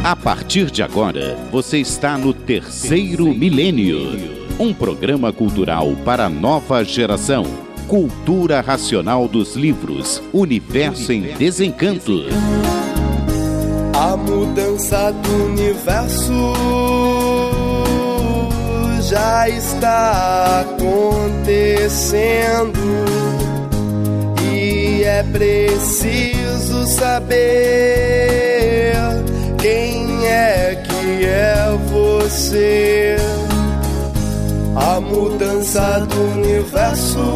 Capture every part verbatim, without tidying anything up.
A partir de agora, você está no Terceiro Milênio, um programa cultural para a nova geração. Cultura racional dos livros, Universo em Desencanto. A mudança do universo já está acontecendo e é preciso saber quem é que é você. A mudança do universo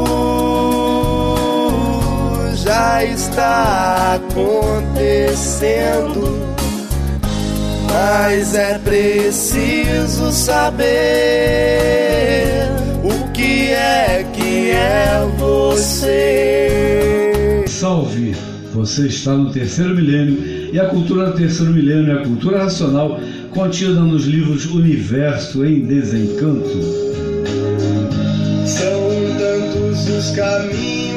já está acontecendo, mas é preciso saber o que é que é você. Salve! Você está no Terceiro Milênio e a cultura do Terceiro Milênio é a cultura racional contida nos livros Universo em Desencanto. São tantos os caminhos.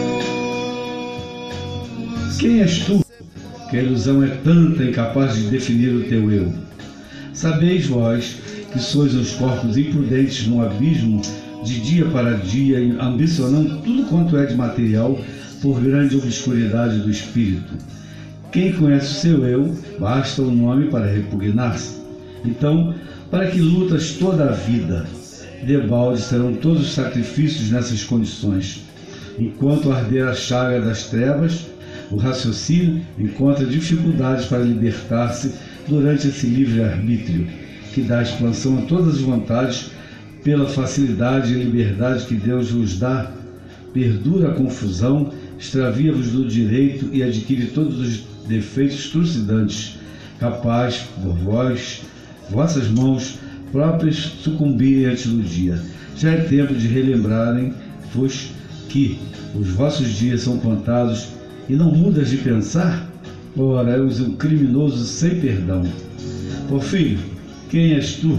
Quem és tu? Que a ilusão é tanta incapaz de definir o teu eu. Sabeis vós que sois uns corpos imprudentes num abismo de dia para dia, ambicionando tudo quanto é de material por grande obscuridade do espírito. Quem conhece o seu eu, basta o nome para repugnar-se. Então, para que lutas toda a vida? Debalde serão todos os sacrifícios nessas condições. Enquanto arder a chaga das trevas, o raciocínio encontra dificuldades para libertar-se durante esse livre-arbítrio, que dá expansão a todas as vontades pela facilidade e liberdade que Deus vos dá. Perdura a confusão, extravia-vos do direito e adquire todos os defeitos trucidantes, capaz, por vós, vossas mãos próprias sucumbirem antes do dia. Já é tempo de relembrarem-vos que os vossos dias são contados e não mudas de pensar? Ora, és um criminoso sem perdão. Porfírio, quem és tu?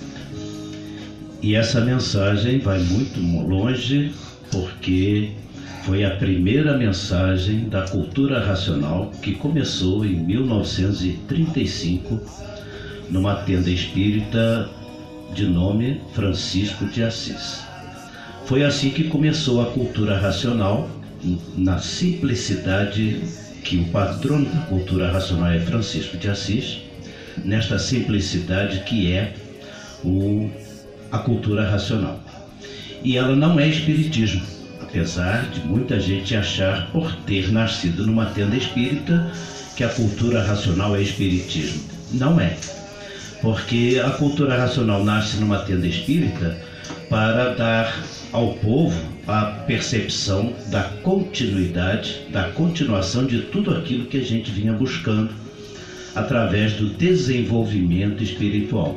E essa mensagem vai muito longe, porque foi a primeira mensagem da cultura racional que começou em mil novecentos e trinta e cinco numa tenda espírita de nome Francisco de Assis. Foi assim que começou a cultura racional, na simplicidade que o patrono da cultura racional é Francisco de Assis, nesta simplicidade que é o, a cultura racional. E ela não é espiritismo, apesar de muita gente achar, por ter nascido numa tenda espírita, que a cultura racional é espiritismo. Não é, porque a cultura racional nasce numa tenda espírita para dar ao povo a percepção da continuidade, da continuação de tudo aquilo que a gente vinha buscando através do desenvolvimento espiritual.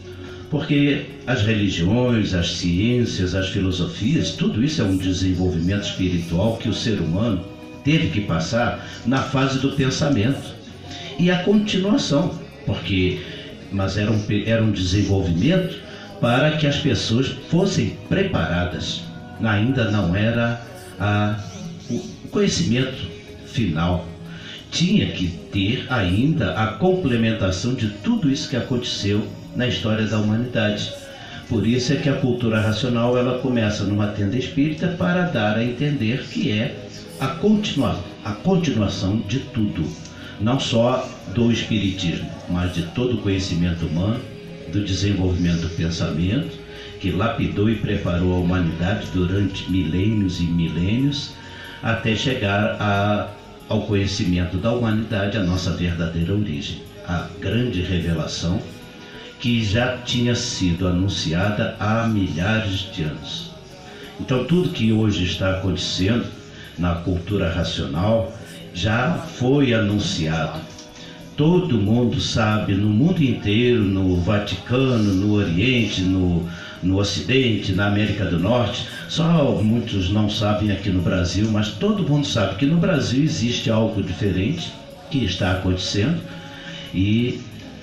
Porque as religiões, as ciências, as filosofias, tudo isso é um desenvolvimento espiritual que o ser humano teve que passar na fase do pensamento. E a continuação, porque mas era um, era um desenvolvimento para que as pessoas fossem preparadas. Ainda não era a, o conhecimento final. Tinha que ter ainda a complementação de tudo isso que aconteceu na história da humanidade. Por isso é que a cultura racional ela começa numa tenda espírita para dar a entender que é a, continua, a continuação de tudo. Não só do espiritismo, mas de todo o conhecimento humano, do desenvolvimento do pensamento, que lapidou e preparou a humanidade durante milênios e milênios, até chegar a, ao conhecimento da humanidade, a nossa verdadeira origem, a grande revelação que já tinha sido anunciada há milhares de anos. Então tudo que hoje está acontecendo na cultura racional já foi anunciado. Todo mundo sabe, no mundo inteiro, no Vaticano, no Oriente, no, no Ocidente, na América do Norte, só muitos não sabem aqui no Brasil, mas todo mundo sabe que no Brasil existe algo diferente que está acontecendo e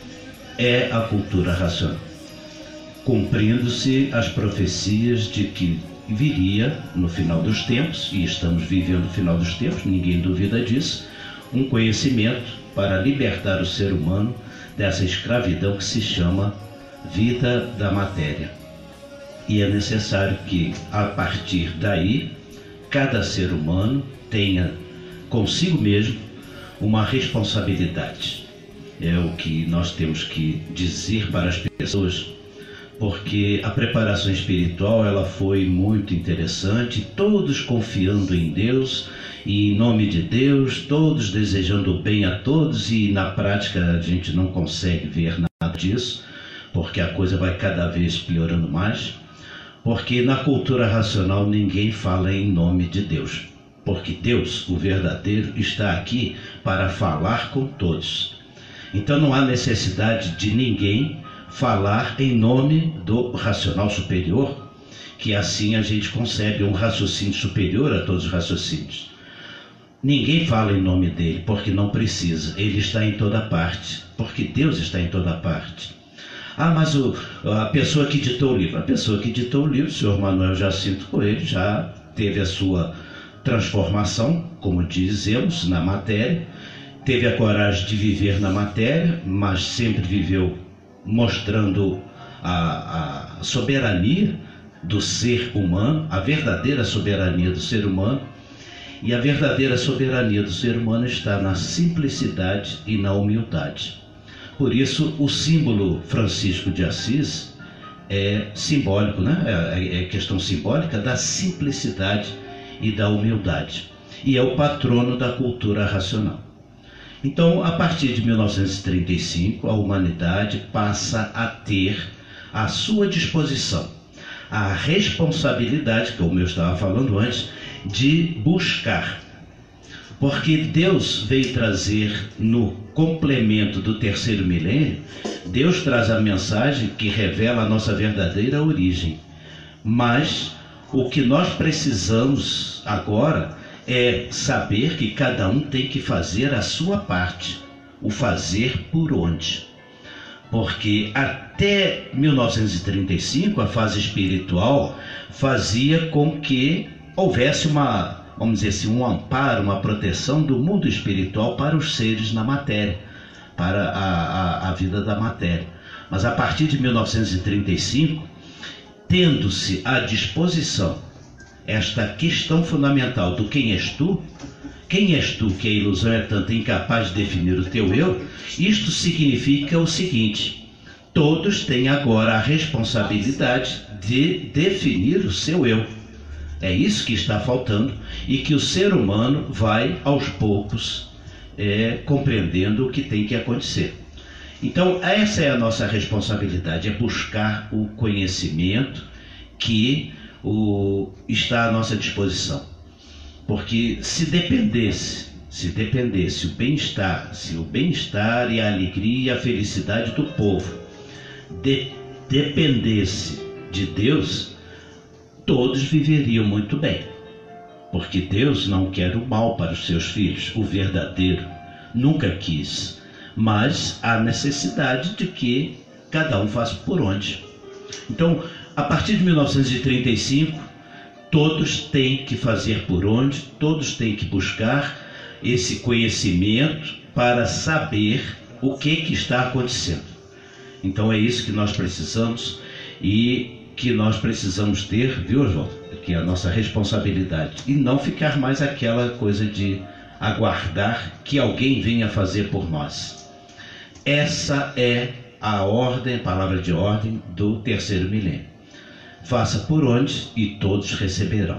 é a cultura racional, cumprindo-se as profecias de que viria no final dos tempos, e estamos vivendo o final dos tempos, ninguém duvida disso, um conhecimento para libertar o ser humano dessa escravidão que se chama vida da matéria. E é necessário que, a partir daí, cada ser humano tenha consigo mesmo uma responsabilidade. É o que nós temos que dizer para as pessoas, porque a preparação espiritual ela foi muito interessante, todos confiando em Deus e em nome de Deus, todos desejando o bem a todos, e na prática a gente não consegue ver nada disso, porque a coisa vai cada vez piorando mais, porque na cultura racional ninguém fala em nome de Deus, porque Deus, o verdadeiro, está aqui para falar com todos. Então não há necessidade de ninguém falar em nome do racional superior, que assim a gente concebe um raciocínio superior a todos os raciocínios. Ninguém fala em nome dele, porque não precisa, ele está em toda parte, porque Deus está em toda parte. Ah, mas o, a pessoa que ditou o livro, a pessoa que ditou o livro, o senhor Manuel Jacinto Coelho, já teve a sua transformação, como dizemos, na matéria, teve a coragem de viver na matéria, mas sempre viveu mostrando a, a soberania do ser humano, a verdadeira soberania do ser humano, e a verdadeira soberania do ser humano está na simplicidade e na humildade. Por isso, o símbolo Francisco de Assis é simbólico, né? É, é questão simbólica da simplicidade e da humildade. E é o patrono da cultura racional. Então, a partir de mil novecentos e trinta e cinco, a humanidade passa a ter à sua disposição a responsabilidade, como eu estava falando antes, de buscar. Porque Deus veio trazer no complemento do terceiro milênio, Deus traz a mensagem que revela a nossa verdadeira origem. Mas o que nós precisamos agora é saber que cada um tem que fazer a sua parte, o fazer por onde. Porque até mil novecentos e trinta e cinco a fase espiritual fazia com que houvesse uma, vamos dizer assim, um amparo, uma proteção do mundo espiritual para os seres na matéria, para a, a, a vida da matéria. Mas a partir de mil novecentos e trinta e cinco, tendo-se à disposição esta questão fundamental do quem és tu, quem és tu que a ilusão é tanto incapaz de definir o teu eu, isto significa o seguinte: todos têm agora a responsabilidade de definir o seu eu. É isso que está faltando e que o ser humano vai aos poucos é, compreendendo o que tem que acontecer. Então essa é a nossa responsabilidade, é buscar o conhecimento que o, está à nossa disposição. Porque se dependesse, se dependesse o bem-estar, se o bem-estar e a alegria e a felicidade do povo de, dependesse de Deus, todos viveriam muito bem. Porque Deus não quer o mal para os seus filhos, o verdadeiro, nunca quis. Mas há necessidade de que cada um faça por onde. Então, a partir de mil novecentos e trinta e cinco, todos têm que fazer por onde, todos têm que buscar esse conhecimento para saber o que, que está acontecendo. Então é isso que nós precisamos e que nós precisamos ter, viu, Oswaldo? Que é a nossa responsabilidade. E não ficar mais aquela coisa de aguardar que alguém venha fazer por nós. Essa é a ordem, a palavra de ordem do terceiro milênio. Faça por onde e todos receberão.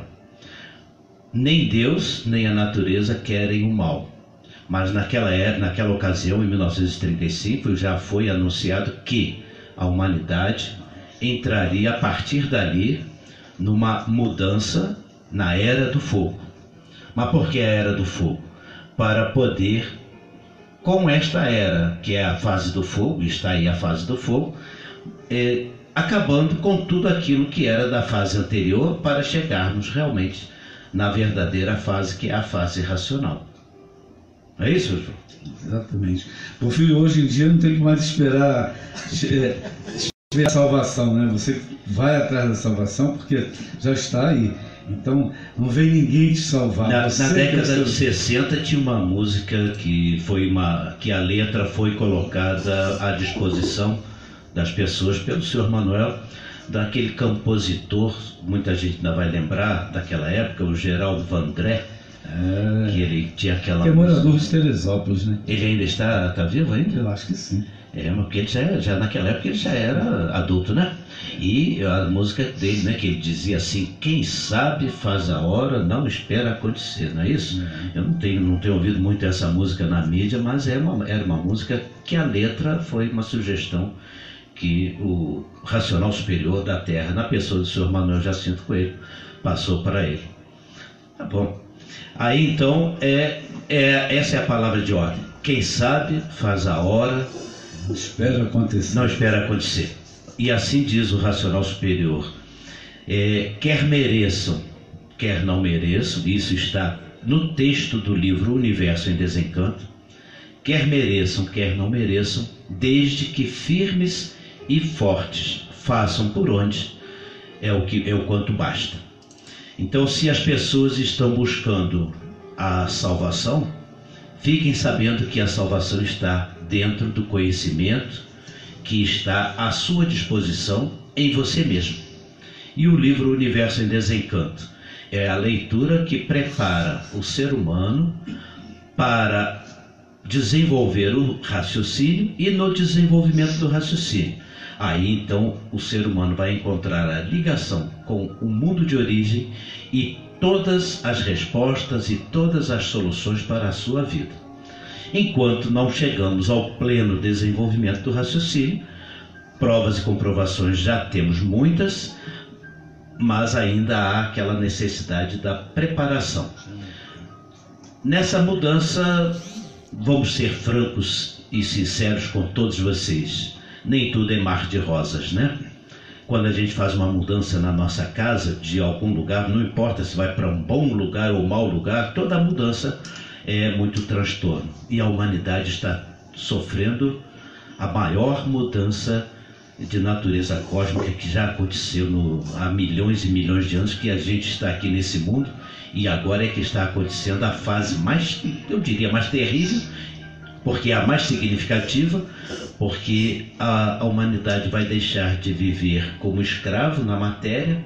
Nem Deus, nem a natureza querem o mal. Mas naquela, naquela ocasião, em mil novecentos e trinta e cinco, já foi anunciado que a humanidade entraria a partir dali numa mudança na Era do Fogo. Mas por que a Era do Fogo? Para poder, com esta era, que é a fase do fogo, está aí a fase do fogo, é, acabando com tudo aquilo que era da fase anterior para chegarmos realmente na verdadeira fase, que é a fase racional. É isso, João? Exatamente. Por fim, hoje em dia não tem que mais esperar, é, esperar a salvação, né? Você vai atrás da salvação porque já está aí. Então, não vem ninguém te salvar. Na, na década seu... de sessenta tinha uma música que, foi uma, que a letra foi colocada à disposição das pessoas pelo senhor Manuel, daquele compositor, muita gente ainda vai lembrar daquela época, o Geraldo Vandré, é, que ele tinha aquela... Que é morador de Teresópolis, né? Ele ainda está, está vivo ainda? Eu acho que sim. É, porque ele já, já naquela época ele já era adulto, né? E a música dele, né, que ele dizia assim: quem sabe faz a hora, não espera acontecer, não é isso? É. Eu não tenho, não tenho ouvido muito essa música na mídia, mas é uma, era uma música que a letra foi uma sugestão que o racional superior da Terra, na pessoa do senhor Manuel Jacinto Coelho, passou para ele. Tá bom. Aí então, é, é, essa é a palavra de ordem. Quem sabe faz a hora, não espera acontecer. Não espera acontecer. E assim diz o racional superior. É, quer mereçam, quer não mereçam, isso está no texto do livro Universo em Desencanto. Quer mereçam, quer não mereçam, desde que firmes e fortes façam por onde é o, que, é o quanto basta. Então, se as pessoas estão buscando a salvação, fiquem sabendo que a salvação está dentro do conhecimento que está à sua disposição em você mesmo. E o livro Universo em Desencanto é a leitura que prepara o ser humano para desenvolver o raciocínio e no desenvolvimento do raciocínio. Aí então o ser humano vai encontrar a ligação com o mundo de origem e todas as respostas e todas as soluções para a sua vida. Enquanto não chegamos ao pleno desenvolvimento do raciocínio, provas e comprovações já temos muitas, mas ainda há aquela necessidade da preparação. Nessa mudança, vamos ser francos e sinceros com todos vocês. Nem tudo é mar de rosas, né? Quando a gente faz uma mudança na nossa casa, de algum lugar, não importa se vai para um bom lugar ou mau lugar, toda mudança é muito transtorno. E a humanidade está sofrendo a maior mudança de natureza cósmica que já aconteceu no, há milhões e milhões de anos que a gente está aqui nesse mundo, e agora é que está acontecendo a fase mais, eu diria, mais terrível, porque é a mais significativa, porque a, a humanidade vai deixar de viver como escravo na matéria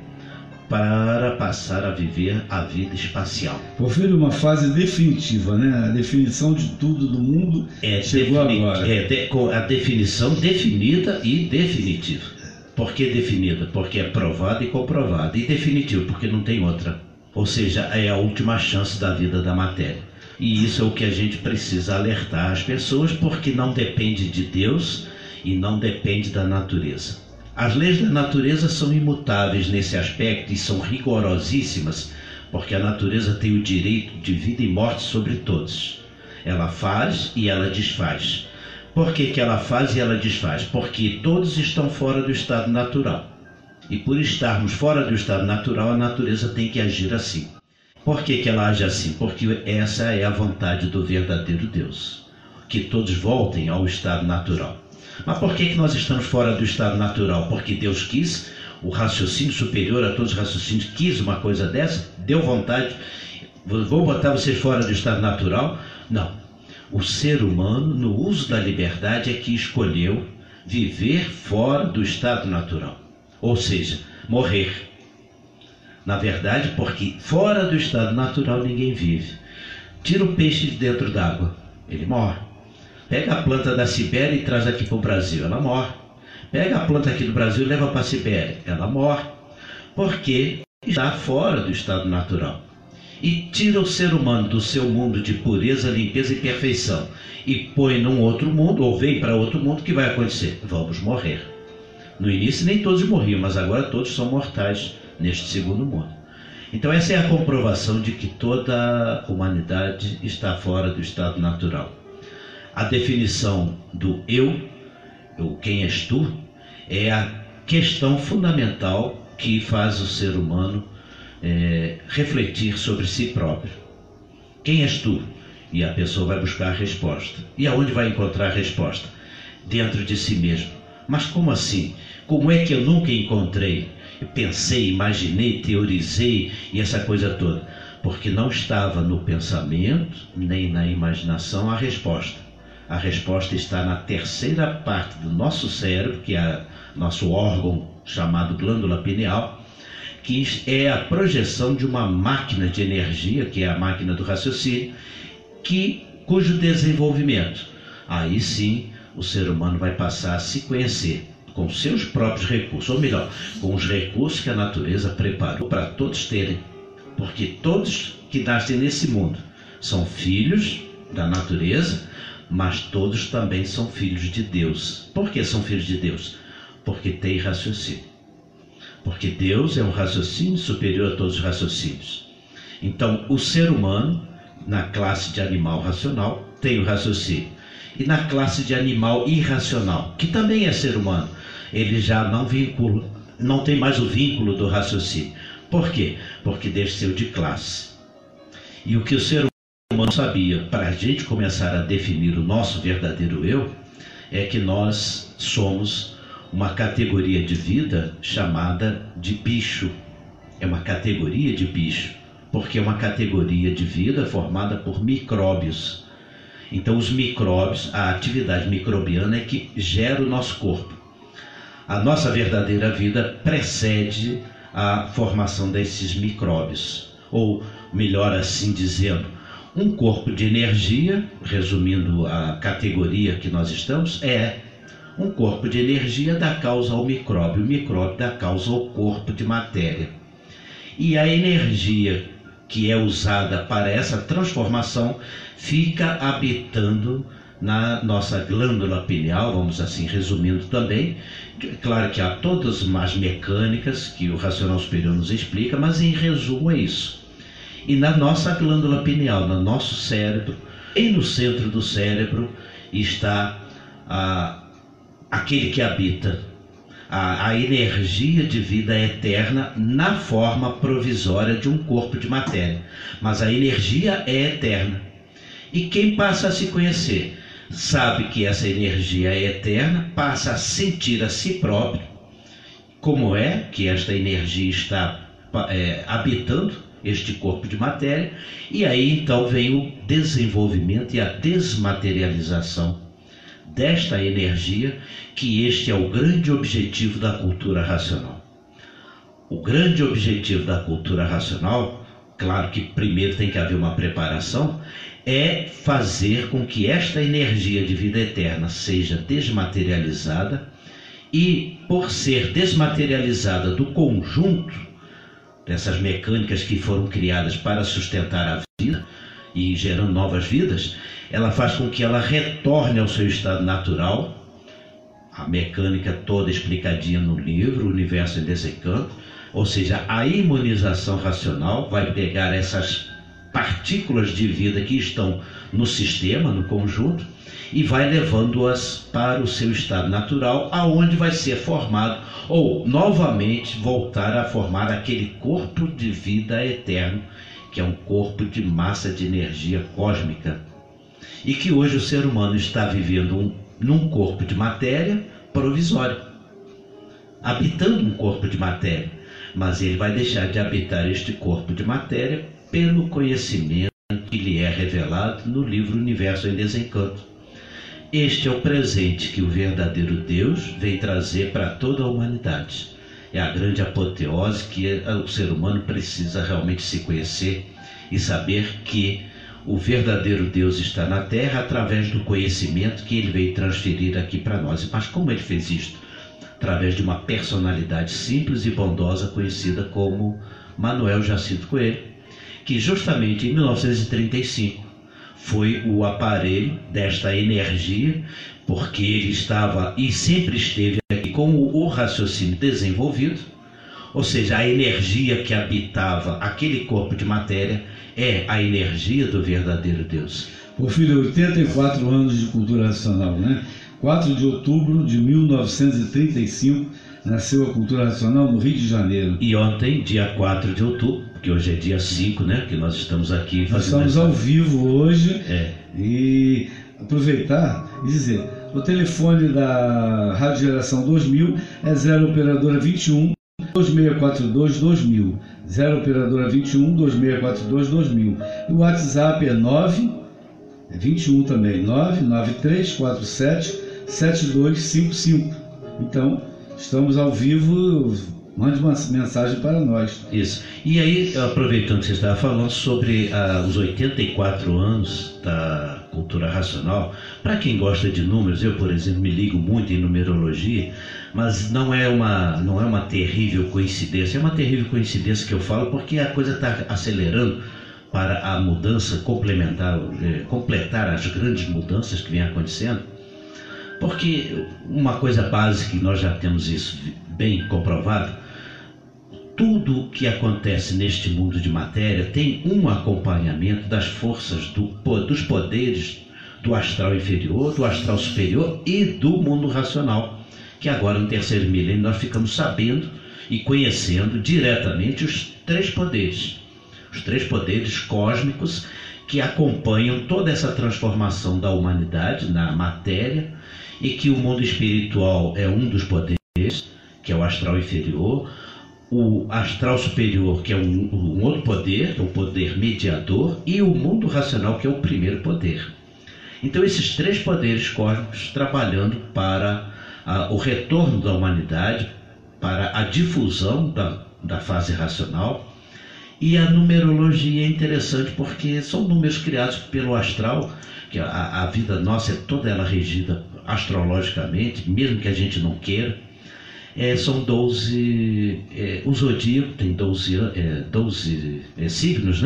para passar a viver a vida espacial. Porfírio, uma fase definitiva, né? A definição de tudo do mundo é chegou defini- agora. É de, com a definição definida e definitiva. Por que definida? Porque é provada e comprovada. E definitiva, porque não tem outra. Ou seja, é a última chance da vida da matéria. E isso é o que a gente precisa alertar as pessoas, porque não depende de Deus e não depende da natureza. As leis da natureza são imutáveis nesse aspecto e são rigorosíssimas, porque a natureza tem o direito de vida e morte sobre todos. Ela faz e ela desfaz. Por que que ela faz e ela desfaz? Porque todos estão fora do estado natural. E por estarmos fora do estado natural, a natureza tem que agir assim. Por que que ela age assim? Porque essa é a vontade do verdadeiro Deus, que todos voltem ao estado natural. Mas por que que nós estamos fora do estado natural? Porque Deus quis, o raciocínio superior a todos os raciocínios quis uma coisa dessa, deu vontade, vou botar vocês fora do estado natural? Não. O ser humano, no uso da liberdade, é que escolheu viver fora do estado natural, ou seja, morrer. Na verdade, porque fora do estado natural ninguém vive. Tira o peixe de dentro d'água, ele morre. Pega a planta da Sibéria e traz aqui para o Brasil, ela morre. Pega a planta aqui do Brasil e leva para a Sibéria, ela morre. Porque está fora do estado natural. E tira o ser humano do seu mundo de pureza, limpeza e perfeição e põe num outro mundo, ou vem para outro mundo, que vai acontecer? Vamos morrer. No início nem todos morriam, mas agora todos são mortais neste segundo mundo. Então essa é a comprovação de que toda a humanidade está fora do estado natural. A definição do eu, o quem és tu, é a questão fundamental que faz o ser humano é, refletir sobre si próprio. Quem és tu? E a pessoa vai buscar a resposta. E aonde vai encontrar a resposta? Dentro de si mesmo. Mas como assim? Como é que eu nunca encontrei? pensei, imaginei, teorizei e essa coisa toda, porque não estava no pensamento nem na imaginação a resposta. A resposta está na terceira parte do nosso cérebro, que é nosso órgão chamado glândula pineal, que é a projeção de uma máquina de energia, que é a máquina do raciocínio, que, cujo desenvolvimento, aí sim o ser humano vai passar a se conhecer com seus próprios recursos, ou melhor, com os recursos que a natureza preparou para todos terem, porque todos que nascem nesse mundo são filhos da natureza, mas todos também são filhos de Deus. Por que são filhos de Deus? Porque tem raciocínio. Porque Deus é um raciocínio superior a todos os raciocínios. Então, o ser humano, na classe de animal racional, tem o raciocínio. E na classe de animal irracional, que também é ser humano, ele já não vincula, não tem mais o vínculo do raciocínio. Por quê? Porque desceu de classe. E o que o ser humano não sabia, para a gente começar a definir o nosso verdadeiro eu, é que nós somos uma categoria de vida chamada de bicho. É uma categoria de bicho, porque é uma categoria de vida formada por micróbios. Então os micróbios, a atividade microbiana é que gera o nosso corpo. A nossa verdadeira vida precede a formação desses micróbios, ou melhor assim dizendo, um corpo de energia, resumindo a categoria que nós estamos, é um corpo de energia dá causa ao micróbio, o micróbio dá causa ao corpo de matéria. E a energia que é usada para essa transformação fica habitando na nossa glândula pineal, vamos assim resumindo também. Claro que há todas as mecânicas que o racional superior nos explica, mas em resumo é isso. E na nossa glândula pineal, no nosso cérebro, e no centro do cérebro está a, aquele que habita a, a energia de vida eterna na forma provisória de um corpo de matéria. Mas a energia é eterna. E quem passa a se conhecer sabe que essa energia é eterna, passa a sentir a si próprio como é que esta energia está é, habitando este corpo de matéria, e aí então vem o desenvolvimento e a desmaterialização desta energia, que este é o grande objetivo da cultura racional. O grande objetivo da cultura racional, claro que primeiro tem que haver uma preparação, é fazer com que esta energia de vida eterna seja desmaterializada, e por ser desmaterializada do conjunto dessas mecânicas que foram criadas para sustentar a vida e gerando novas vidas, ela faz com que ela retorne ao seu estado natural, a mecânica toda explicadinha no livro, O Universo em Desencanto, ou seja, a imunização racional vai pegar essas partículas de vida que estão no sistema, no conjunto, e vai levando-as para o seu estado natural, aonde vai ser formado, ou novamente voltar a formar aquele corpo de vida eterno, que é um corpo de massa de energia cósmica, e que hoje o ser humano está vivendo um, num corpo de matéria provisório, habitando um corpo de matéria, mas ele vai deixar de habitar este corpo de matéria pelo conhecimento que lhe é revelado no livro Universo em Desencanto. Este é o presente que o verdadeiro Deus vem trazer para toda a humanidade. É a grande apoteose que o ser humano precisa realmente se conhecer e saber que o verdadeiro Deus está na Terra através do conhecimento que ele veio transferir aqui para nós. Mas como ele fez isto? Através de uma personalidade simples e bondosa conhecida como Manuel Jacinto Coelho, que justamente em mil novecentos e trinta e cinco foi o aparelho desta energia, porque ele estava e sempre esteve aqui com o raciocínio desenvolvido, ou seja, a energia que habitava aquele corpo de matéria é a energia do verdadeiro Deus. Porfírio, oitenta e quatro anos de cultura racional, né? quatro de outubro de mil novecentos e trinta e cinco, nasceu a cultura racional no Rio de Janeiro. E ontem, dia quatro de outubro, que hoje é dia cinco, né? Que nós estamos aqui fazendo. Nós estamos essa... ao vivo hoje. É. E aproveitar e dizer, o telefone da Rádio Geração dois mil é zero operadora vinte e um, dois seis quatro dois dois mil, zero operadora vinte e um, dois seis quatro dois dois mil. E o WhatsApp é nove, é vinte e um também, nove nove três quatro sete sete dois cinco cinco. Então, estamos ao vivo, mande uma mensagem para nós. Isso. E aí, aproveitando que você estava falando sobre ah, os oitenta e quatro anos da cultura racional, para quem gosta de números, eu, por exemplo, me ligo muito em numerologia, mas não é uma, não é uma terrível coincidência, é uma terrível coincidência que eu falo porque a coisa está acelerando para a mudança complementar, eh, completar as grandes mudanças que vêm acontecendo, porque uma coisa básica, e nós já temos isso bem comprovado, tudo que acontece neste mundo de matéria tem um acompanhamento das forças, do, dos poderes do astral inferior, do astral superior e do mundo racional, que agora no terceiro milênio nós ficamos sabendo e conhecendo diretamente os três poderes, os três poderes cósmicos que acompanham toda essa transformação da humanidade na matéria, e que o mundo espiritual é um dos poderes, que é o astral inferior, o astral superior, que é um, um outro poder, que é o poder mediador, e o mundo racional, que é o primeiro poder. Então esses três poderes cósmicos trabalhando para a, o retorno da humanidade, para a difusão da, da fase racional. E a numerologia é interessante porque são números criados pelo astral, que a, a vida nossa é toda ela regida astrologicamente, mesmo que a gente não queira. É, são doze, é, o zodíaco tem doze, é, doze é, signos, né?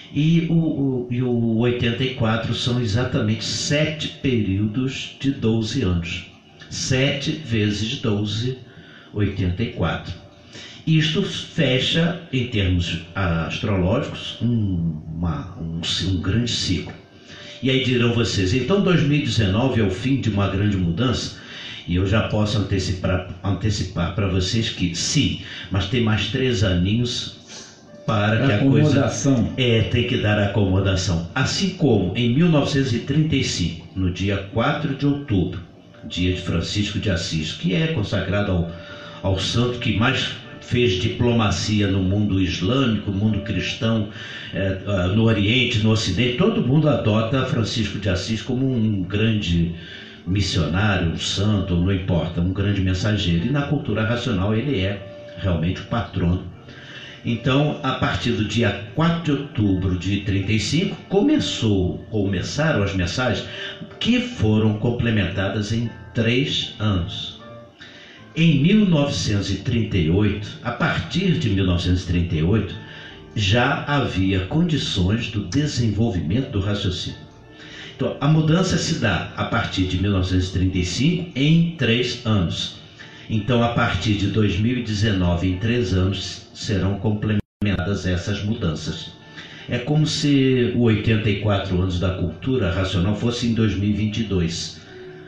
E o, o, e o oitenta e quatro são exatamente sete períodos de doze anos. sete vezes doze, oitenta e quatro. Isto fecha, em termos astrológicos, um, uma, um, um grande ciclo. E aí dirão vocês, então dois mil e dezenove é o fim de uma grande mudança? E eu já posso antecipar, antecipar para vocês que sim, mas tem mais três aninhos para que a coisa... É, tem que dar acomodação. Assim como em mil novecentos e trinta e cinco, no dia quatro de outubro, dia de Francisco de Assis, que é consagrado ao, ao santo que mais fez diplomacia no mundo islâmico, no mundo cristão, é, no Oriente, no Ocidente, todo mundo adota Francisco de Assis como um grande missionário, um santo, não importa, um grande mensageiro. E na cultura racional ele é realmente o patrono. Então, a partir do dia quatro de outubro de trinta e cinco, começou, começaram as mensagens que foram complementadas em três anos. Em mil novecentos e trinta e oito, a partir de mil novecentos e trinta e oito, já havia condições do desenvolvimento do raciocínio. Então, a mudança se dá a partir de mil novecentos e trinta e cinco em três anos. Então, a partir de dois mil e dezenove, em três anos, serão complementadas essas mudanças. É como se os oitenta e quatro anos da cultura racional fosse em dois mil e vinte e dois.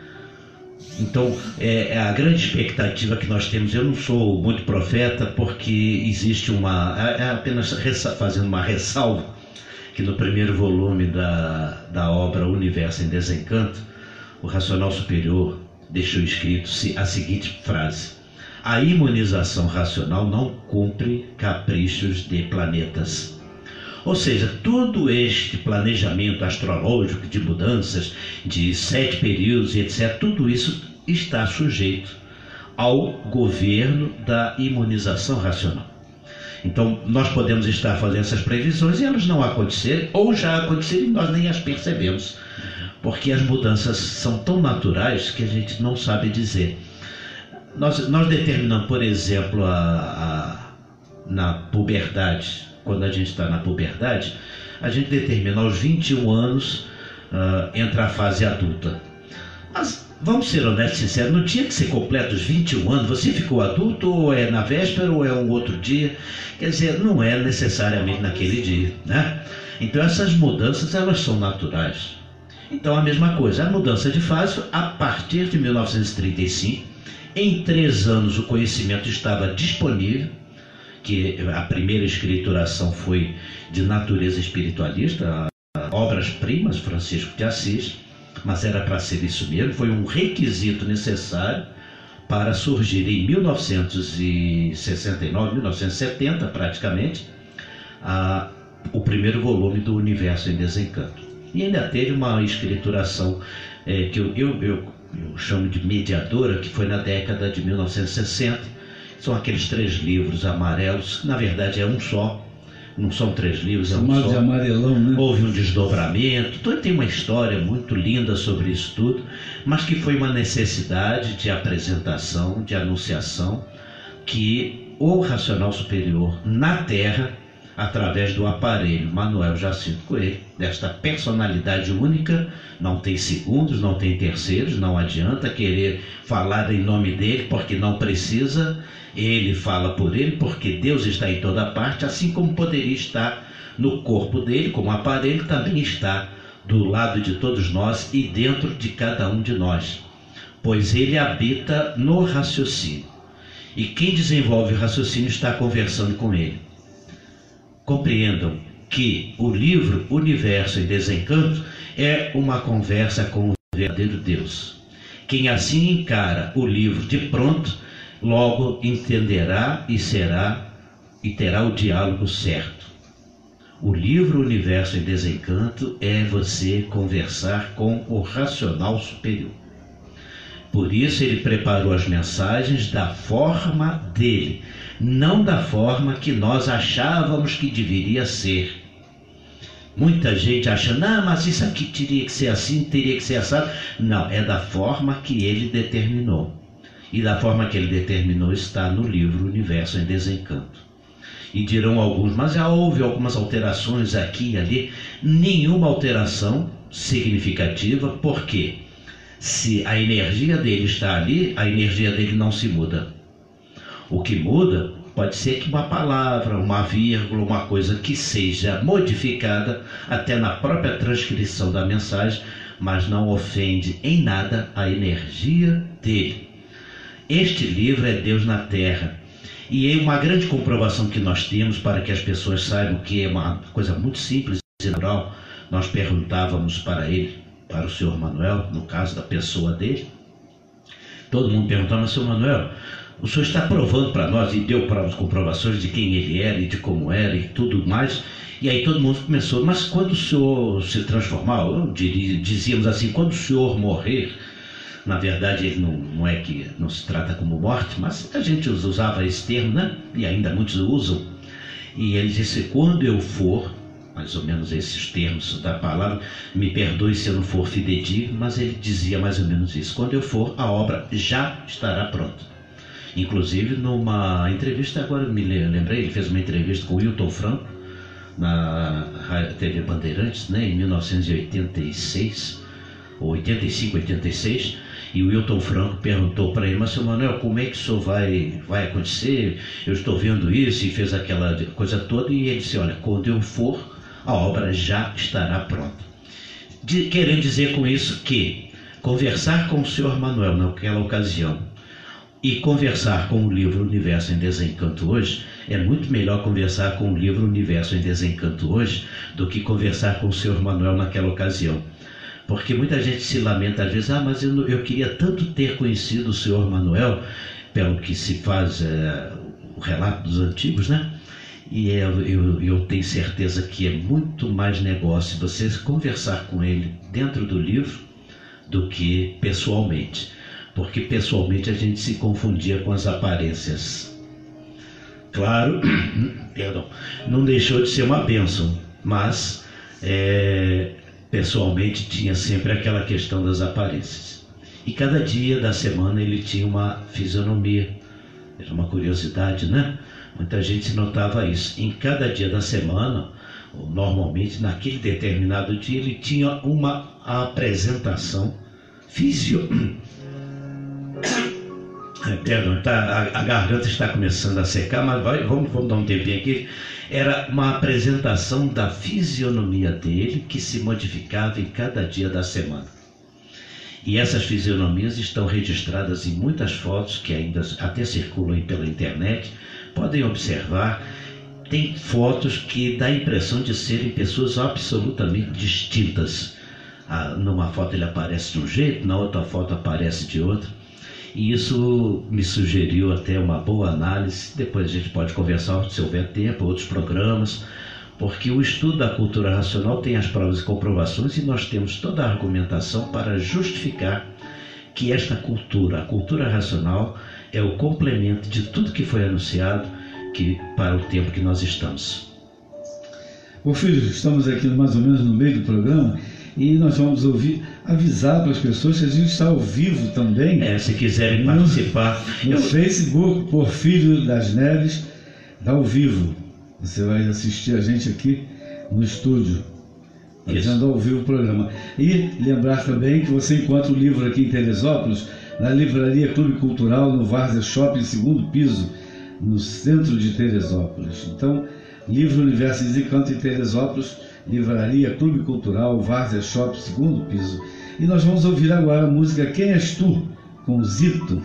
Então, é, é a grande expectativa que nós temos. Eu não sou muito profeta, porque existe uma... É apenas fazendo uma ressalva, que no primeiro volume da, da obra Universo em Desencanto, o Racional Superior deixou escrito a seguinte frase: a imunização racional não cumpre caprichos de planetas. Ou seja, todo este planejamento astrológico de mudanças, de sete períodos e etcétera, tudo isso está sujeito ao governo da imunização racional. Então, nós podemos estar fazendo essas previsões e elas não acontecerem, ou já aconteceram e nós nem as percebemos, porque as mudanças são tão naturais que a gente não sabe dizer. Nós, nós determinamos, por exemplo, a, a, na puberdade, quando a gente está na puberdade, a gente determina aos vinte e um anos uh, entra a fase adulta. Mas vamos ser honestos e sinceros, no dia que você completa os vinte e um anos, você ficou adulto, ou é na véspera, ou é um outro dia? Quer dizer, não é necessariamente naquele dia, né? Então essas mudanças, elas são naturais. Então a mesma coisa, a mudança de fase, a partir de mil novecentos e trinta e cinco, em três anos o conhecimento estava disponível, que a primeira escrituração foi de natureza espiritualista, obras-primas, Francisco de Assis, mas era para ser isso mesmo, foi um requisito necessário para surgir em mil novecentos e sessenta e nove, mil novecentos e setenta praticamente, a, o primeiro volume do Universo em Desencanto. E ainda teve uma escrituração é, que eu, eu, eu, eu chamo de mediadora, que foi na década de mil novecentos e sessenta. São aqueles três livros amarelos, na verdade é um só, não são três livros, é um chamado só. de amarelão, né? Houve um desdobramento, então tem uma história muito linda sobre isso tudo, mas que foi uma necessidade de apresentação, de anunciação, que o racional superior na Terra, através do aparelho Manuel Jacinto Coelho, desta personalidade única, não tem segundos, não tem terceiros, não adianta querer falar em nome dele, porque não precisa, ele fala por ele, porque Deus está em toda parte, assim como poderia estar no corpo dele, como aparelho, também está do lado de todos nós e dentro de cada um de nós, pois ele habita no raciocínio, e quem desenvolve o raciocínio está conversando com ele. Compreendam que o livro Universo em Desencanto é uma conversa com o verdadeiro Deus. Quem assim encara o livro de pronto, logo entenderá e será e terá o diálogo certo. O livro Universo em Desencanto é você conversar com o racional superior. Por isso ele preparou as mensagens da forma dele, não da forma que nós achávamos que deveria ser. Muita gente acha, não, mas isso aqui teria que ser assim, teria que ser assado. Não, é da forma que ele determinou. E da forma que ele determinou está no livro Universo em Desencanto. E dirão alguns, mas já houve algumas alterações aqui e ali. Nenhuma alteração significativa, porque se a energia dele está ali, a energia dele não se muda. O que muda pode ser que uma palavra, uma vírgula, uma coisa que seja modificada até na própria transcrição da mensagem, mas não ofende em nada a energia dele. Este livro é Deus na Terra. E é uma grande comprovação que nós temos para que as pessoas saibam que é uma coisa muito simples e natural. Nós perguntávamos para ele, para o senhor Manuel, no caso da pessoa dele, todo mundo perguntava, senhor Manuel, o senhor está provando para nós, e deu provas, comprovações de quem ele era e de como era e tudo mais. E aí todo mundo começou, mas quando o senhor se transformar, eu diria, dizíamos assim, quando o senhor morrer, na verdade ele não, não é que não se trata como morte, mas a gente usava esse termo, né? E ainda muitos usam. E ele disse, quando eu for, mais ou menos esses termos da palavra, me perdoe se eu não for fidedigno, mas ele dizia mais ou menos isso, quando eu for, a obra já estará pronta. Inclusive numa entrevista, agora me lembrei, ele fez uma entrevista com o Wilton Franco na T V Bandeirantes, né, em mil novecentos e oitenta e seis, ou oitenta e cinco, oitenta e seis, e o Wilton Franco perguntou para ele, mas seu Manuel, como é que isso vai, vai acontecer? Eu estou vendo isso, e fez aquela coisa toda, e ele disse, olha, quando eu for, a obra já estará pronta. De, querendo dizer com isso que conversar com o senhor Manuel naquela ocasião e conversar com o livro Universo em Desencanto hoje, é muito melhor conversar com o livro Universo em Desencanto hoje do que conversar com o senhor Manuel naquela ocasião. Porque muita gente se lamenta às vezes, ah, mas eu, eu queria tanto ter conhecido o senhor Manuel, pelo que se faz é, o relato dos antigos, né? E eu, eu, eu tenho certeza que é muito mais negócio você conversar com ele dentro do livro do que pessoalmente. Porque pessoalmente a gente se confundia com as aparências. Claro, perdão, não deixou de ser uma bênção, mas é, pessoalmente tinha sempre aquela questão das aparências. E cada dia da semana ele tinha uma fisionomia, era uma curiosidade, né? Muita gente notava isso. Em cada dia da semana, normalmente naquele determinado dia, ele tinha uma apresentação fisio... Perdão, tá, a, a garganta está começando a secar, mas vai, vamos, vamos dar um tempinho aqui. Era uma apresentação da fisionomia dele que se modificava em cada dia da semana. E essas fisionomias estão registradas em muitas fotos que ainda até circulam pela internet. Podem observar, tem fotos que dá a impressão de serem pessoas absolutamente distintas. Ah, numa foto ele aparece de um jeito, na outra foto aparece de outro. E isso me sugeriu até uma boa análise. Depois a gente pode conversar, se houver tempo, outros programas, porque o estudo da cultura racional tem as provas e comprovações e nós temos toda a argumentação para justificar que esta cultura, a cultura racional, é o complemento de tudo que foi anunciado que, para o tempo que nós estamos. Ô filho, estamos aqui mais ou menos no meio do programa e nós vamos ouvir, avisar para as pessoas que a gente está ao vivo também. É, se quiserem participar. No, no Eu... Facebook, Porfírio das Neves, está ao vivo. Você vai assistir a gente aqui no estúdio, fazendo ao vivo o programa. E lembrar também que você encontra o livro aqui em Teresópolis, na Livraria Clube Cultural, no Várzea Shopping, segundo piso, no centro de Teresópolis. Então, livro Universo e Desencanto em Teresópolis, Livraria Clube Cultural, Várzea Shopping, segundo piso. E nós vamos ouvir agora a música Quem És Tu, com Zito.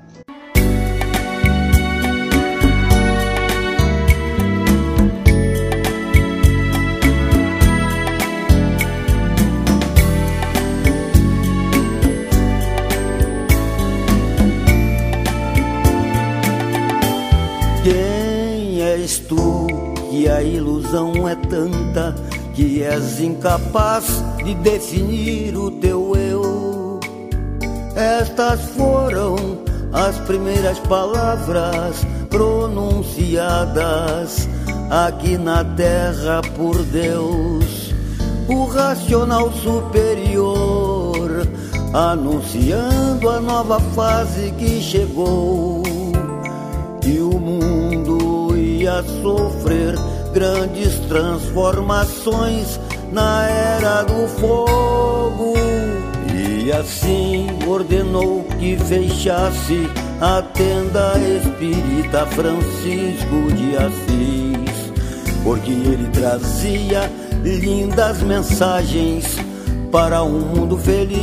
Tu, que a ilusão é tanta que és incapaz de definir o teu eu. Estas foram as primeiras palavras pronunciadas aqui na terra por Deus, o racional superior, anunciando a nova fase que chegou e o mundo a sofrer grandes transformações na era do fogo. E assim ordenou que fechasse a tenda espírita Francisco de Assis, porque ele trazia lindas mensagens para um mundo feliz.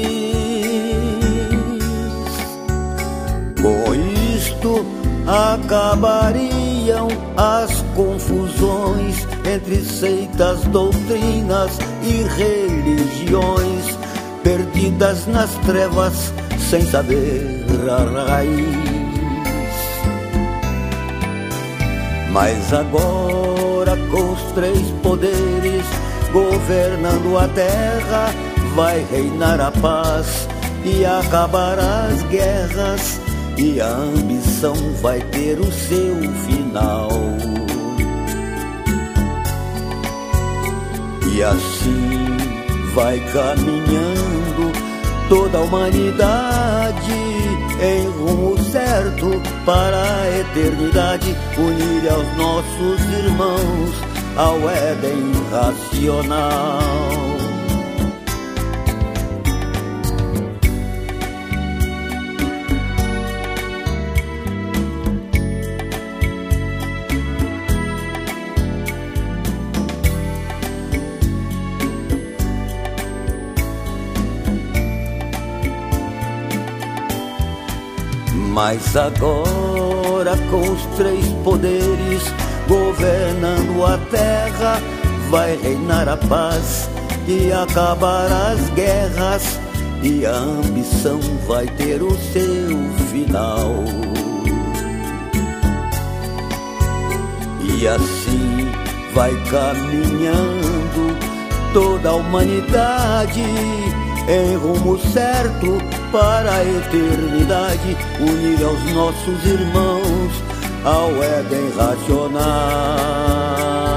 Com isto acabariam as confusões entre seitas, doutrinas e religiões, perdidas nas trevas sem saber a raiz. Mas agora, com os três poderes governando a terra, vai reinar a paz e acabar as guerras, e a ambição vai ter o seu final. E assim vai caminhando toda a humanidade em rumo certo para a eternidade, unir aos nossos irmãos ao Éden racional. Mas agora, com os três poderes governando a terra, vai reinar a paz e acabar as guerras, e a ambição vai ter o seu final. E assim vai caminhando toda a humanidade em rumo certo para a eternidade, unir aos nossos irmãos ao Éden racional.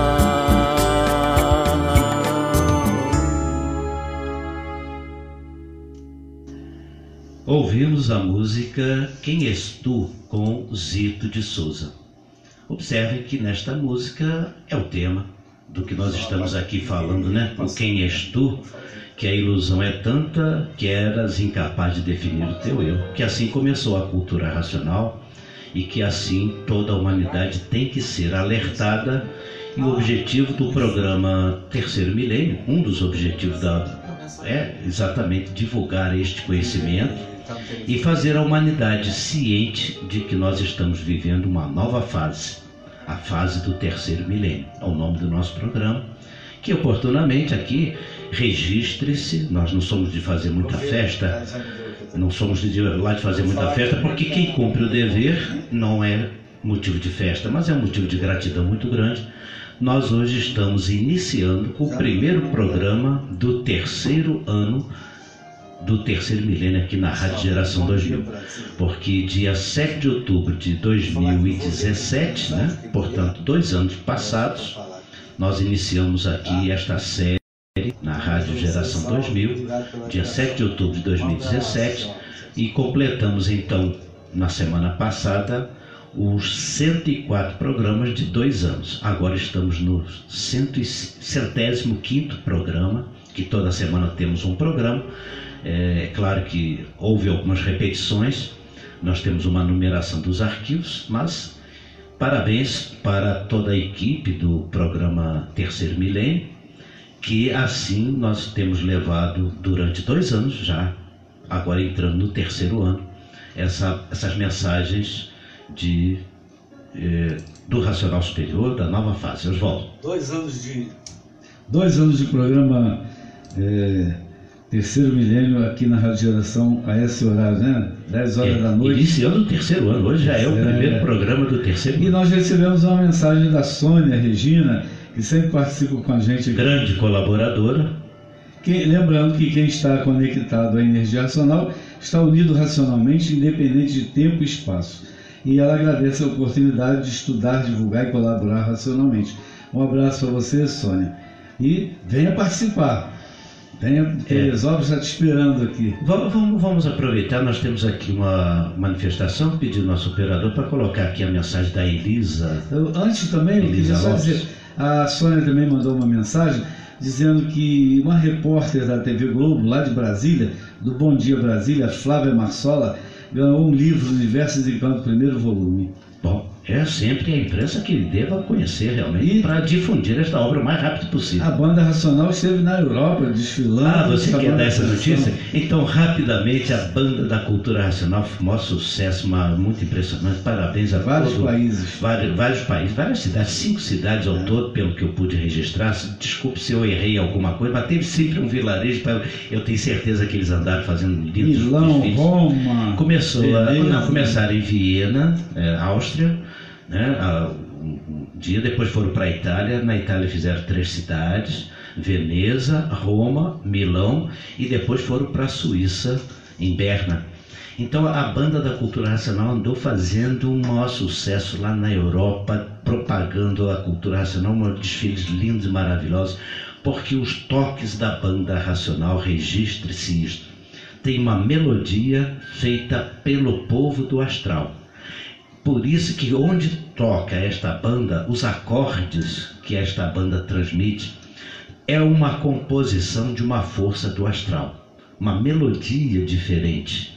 Ouvimos a música Quem És Tu, com Zito de Souza. Observem que nesta música é o tema do que nós estamos aqui falando, né? O Quem És Tu, que a ilusão é tanta que eras incapaz de definir o teu eu, que assim começou a cultura racional e que assim toda a humanidade tem que ser alertada. E o objetivo do programa Terceiro Milênio, um dos objetivos da, é exatamente divulgar este conhecimento e fazer a humanidade ciente de que nós estamos vivendo uma nova fase, a fase do Terceiro Milênio, é o nome do nosso programa, que oportunamente aqui registre-se. Nós não somos de fazer muita festa, não somos de lá de fazer muita festa, porque quem cumpre o dever não é motivo de festa, mas é um motivo de gratidão muito grande. Nós hoje estamos iniciando o primeiro programa do terceiro ano do terceiro milênio aqui na Rádio Geração dois mil, porque dia sete de outubro de dois mil e dezessete, né, portanto dois anos passados, nós iniciamos aqui esta série na Rádio Geração dois mil, dia sete de outubro de dois mil e dezessete, e completamos então na semana passada os cento e quatro programas de dois anos. Agora estamos no centésimo quinto programa, que toda semana temos um programa. É claro que houve algumas repetições, nós temos uma numeração dos arquivos, mas parabéns para toda a equipe do programa Terceiro Milênio, que assim nós temos levado durante dois anos já, agora entrando no terceiro ano, essa, essas mensagens de, eh, do Racional Superior, da nova fase. Oswaldo. Dois anos de, dois anos de programa é, Terceiro Milênio aqui na Rádio Geração a esse horário, né? dez horas é, da noite. Iniciando o terceiro ano, hoje já é o é, primeiro programa do terceiro ano. E nós recebemos uma mensagem da Sônia Regina, que sempre participa com a gente aqui. Grande colaboradora. Que, lembrando que quem está conectado à energia racional está unido racionalmente, independente de tempo e espaço. E ela agradece a oportunidade de estudar, divulgar e colaborar racionalmente. Um abraço para você, Sônia. E venha participar. Venha, porque é. Teresópolis está te esperando aqui. Vamos, vamos aproveitar, nós temos aqui uma manifestação, pedir ao nosso operador para colocar aqui a mensagem da Elisa. Eu, antes também, eu queria só dizer, a Sônia também mandou uma mensagem dizendo que uma repórter da T V Globo, lá de Brasília, do Bom Dia Brasília, Flávia Marsola, ganhou um livro, Universo de Encanto, primeiro volume. Bom, é sempre a imprensa que deva conhecer realmente para difundir esta obra o mais rápido possível. A banda Racional esteve na Europa desfilando. Ah, você quer dar essa notícia? Então, rapidamente, a banda da Cultura Racional, maior sucesso, uma, muito impressionante. Parabéns a vários todo, países. Vários, vários países, várias cidades, cinco cidades ao é. todo, pelo que eu pude registrar. Desculpe se eu errei alguma coisa, mas teve sempre um vilarejo. Pra, eu tenho certeza que eles andaram fazendo lindos Milão, Roma. Começou a, não, começaram em Viena, é, Áustria. Né? Um, um dia depois foram para a Itália. Na Itália fizeram três cidades: Veneza, Roma, Milão, e depois foram para a Suíça, em Berna. Então a banda da Cultura Racional andou fazendo um maior sucesso lá na Europa, propagando a Cultura Racional, um desfiles lindos e maravilhosos, porque os toques da banda Racional, registre-se isto, tem uma melodia feita pelo povo do astral. Por isso que onde toca esta banda, os acordes que esta banda transmite é uma composição de uma força do astral, uma melodia diferente.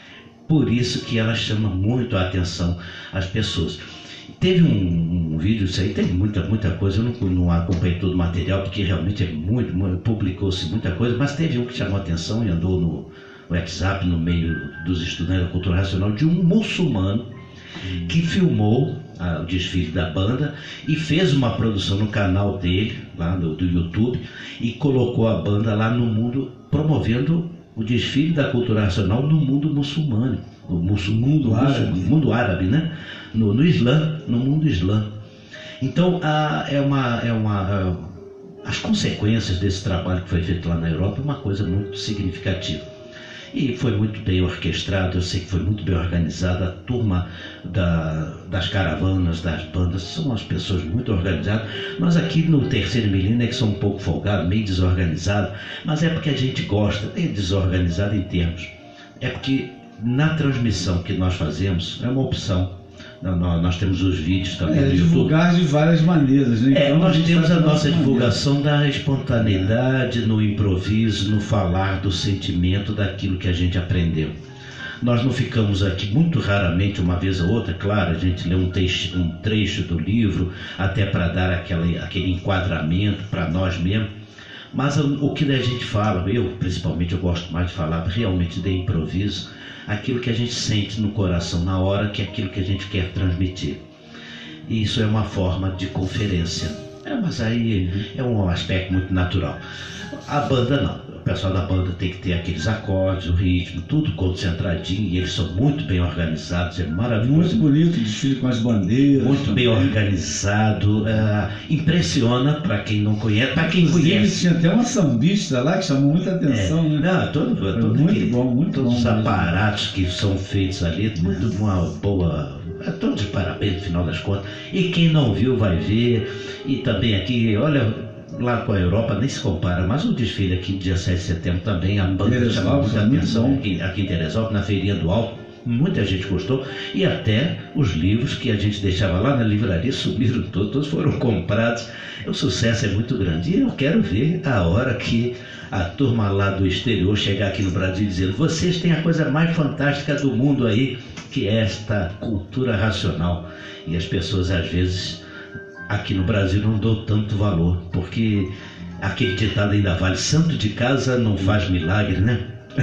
Por isso que ela chama muito a atenção às pessoas. Teve um, um vídeo, isso aí tem muita, muita coisa, eu não, não acompanhei todo o material, porque realmente é muito, muito publicou-se muita coisa, mas teve um que chamou a atenção e andou no WhatsApp, no meio dos estudantes da Cultura Racional, de um muçulmano que filmou ah, o desfile da banda e fez uma produção no canal dele, lá do, do YouTube, e colocou a banda lá no mundo, promovendo o desfile da Cultura Racional no mundo muçulmano, no mundo, mundo, árabe. mundo árabe, né? No, no Islã, no mundo Islã. Então, ah, é uma, é uma, ah, as consequências desse trabalho que foi feito lá na Europa é uma coisa muito significativa. E foi muito bem orquestrado, eu sei que foi muito bem organizado. A turma da, das caravanas, das bandas, são umas pessoas muito organizadas. Nós aqui no Terceiro Milênio é que somos um pouco folgados, meio desorganizados, mas é porque a gente gosta, é desorganizado em termos. É porque na transmissão que nós fazemos, é uma opção. Nós temos os vídeos também é, no YouTube. Divulgar de várias maneiras, né? É, então, nós temos a nossa maneira. divulgação da espontaneidade, no improviso, no falar do sentimento, daquilo que a gente aprendeu. Nós não ficamos aqui, muito raramente, uma vez ou outra, claro, a gente lê um, texto, um trecho do livro, até para dar aquele, aquele enquadramento para nós mesmos, mas o, o que a gente fala, eu principalmente, eu gosto mais de falar realmente de improviso, aquilo que a gente sente no coração na hora, que é aquilo que a gente quer transmitir. E isso é uma forma de conferência. É, mas aí é um aspecto muito natural. A banda não. O pessoal da banda tem que ter aqueles acordes, o ritmo, tudo concentradinho, e eles são muito bem organizados, é maravilhoso. Muito bonito o desfile com as bandeiras. Muito também. Bem organizado, é, impressiona para quem não conhece, para quem Inclusive, conhece. Tinha até uma sambista lá que chamou muita atenção, é, né? Não, todo, todo muito aquele, bom, muito todos bom. Todos os mesmo. aparatos que são feitos ali, muito uma boa. É todos de parabéns no final das contas. E quem não viu vai ver. E também aqui, olha. Lá com a Europa nem se compara, mas o desfile aqui dia sete de setembro também, a banda chamou muita atenção aqui, aqui em Teresópolis, na Feirinha do Alto, muita gente gostou, e até os livros que a gente deixava lá na livraria subiram todos, todos foram comprados, o sucesso é muito grande, e eu quero ver a hora que a turma lá do exterior chegar aqui no Brasil dizendo, vocês têm a coisa mais fantástica do mundo aí, que é esta cultura racional, e as pessoas às vezes... Aqui no Brasil não dou tanto valor, porque aquele ditado ainda vale, santo de casa não faz milagre, né?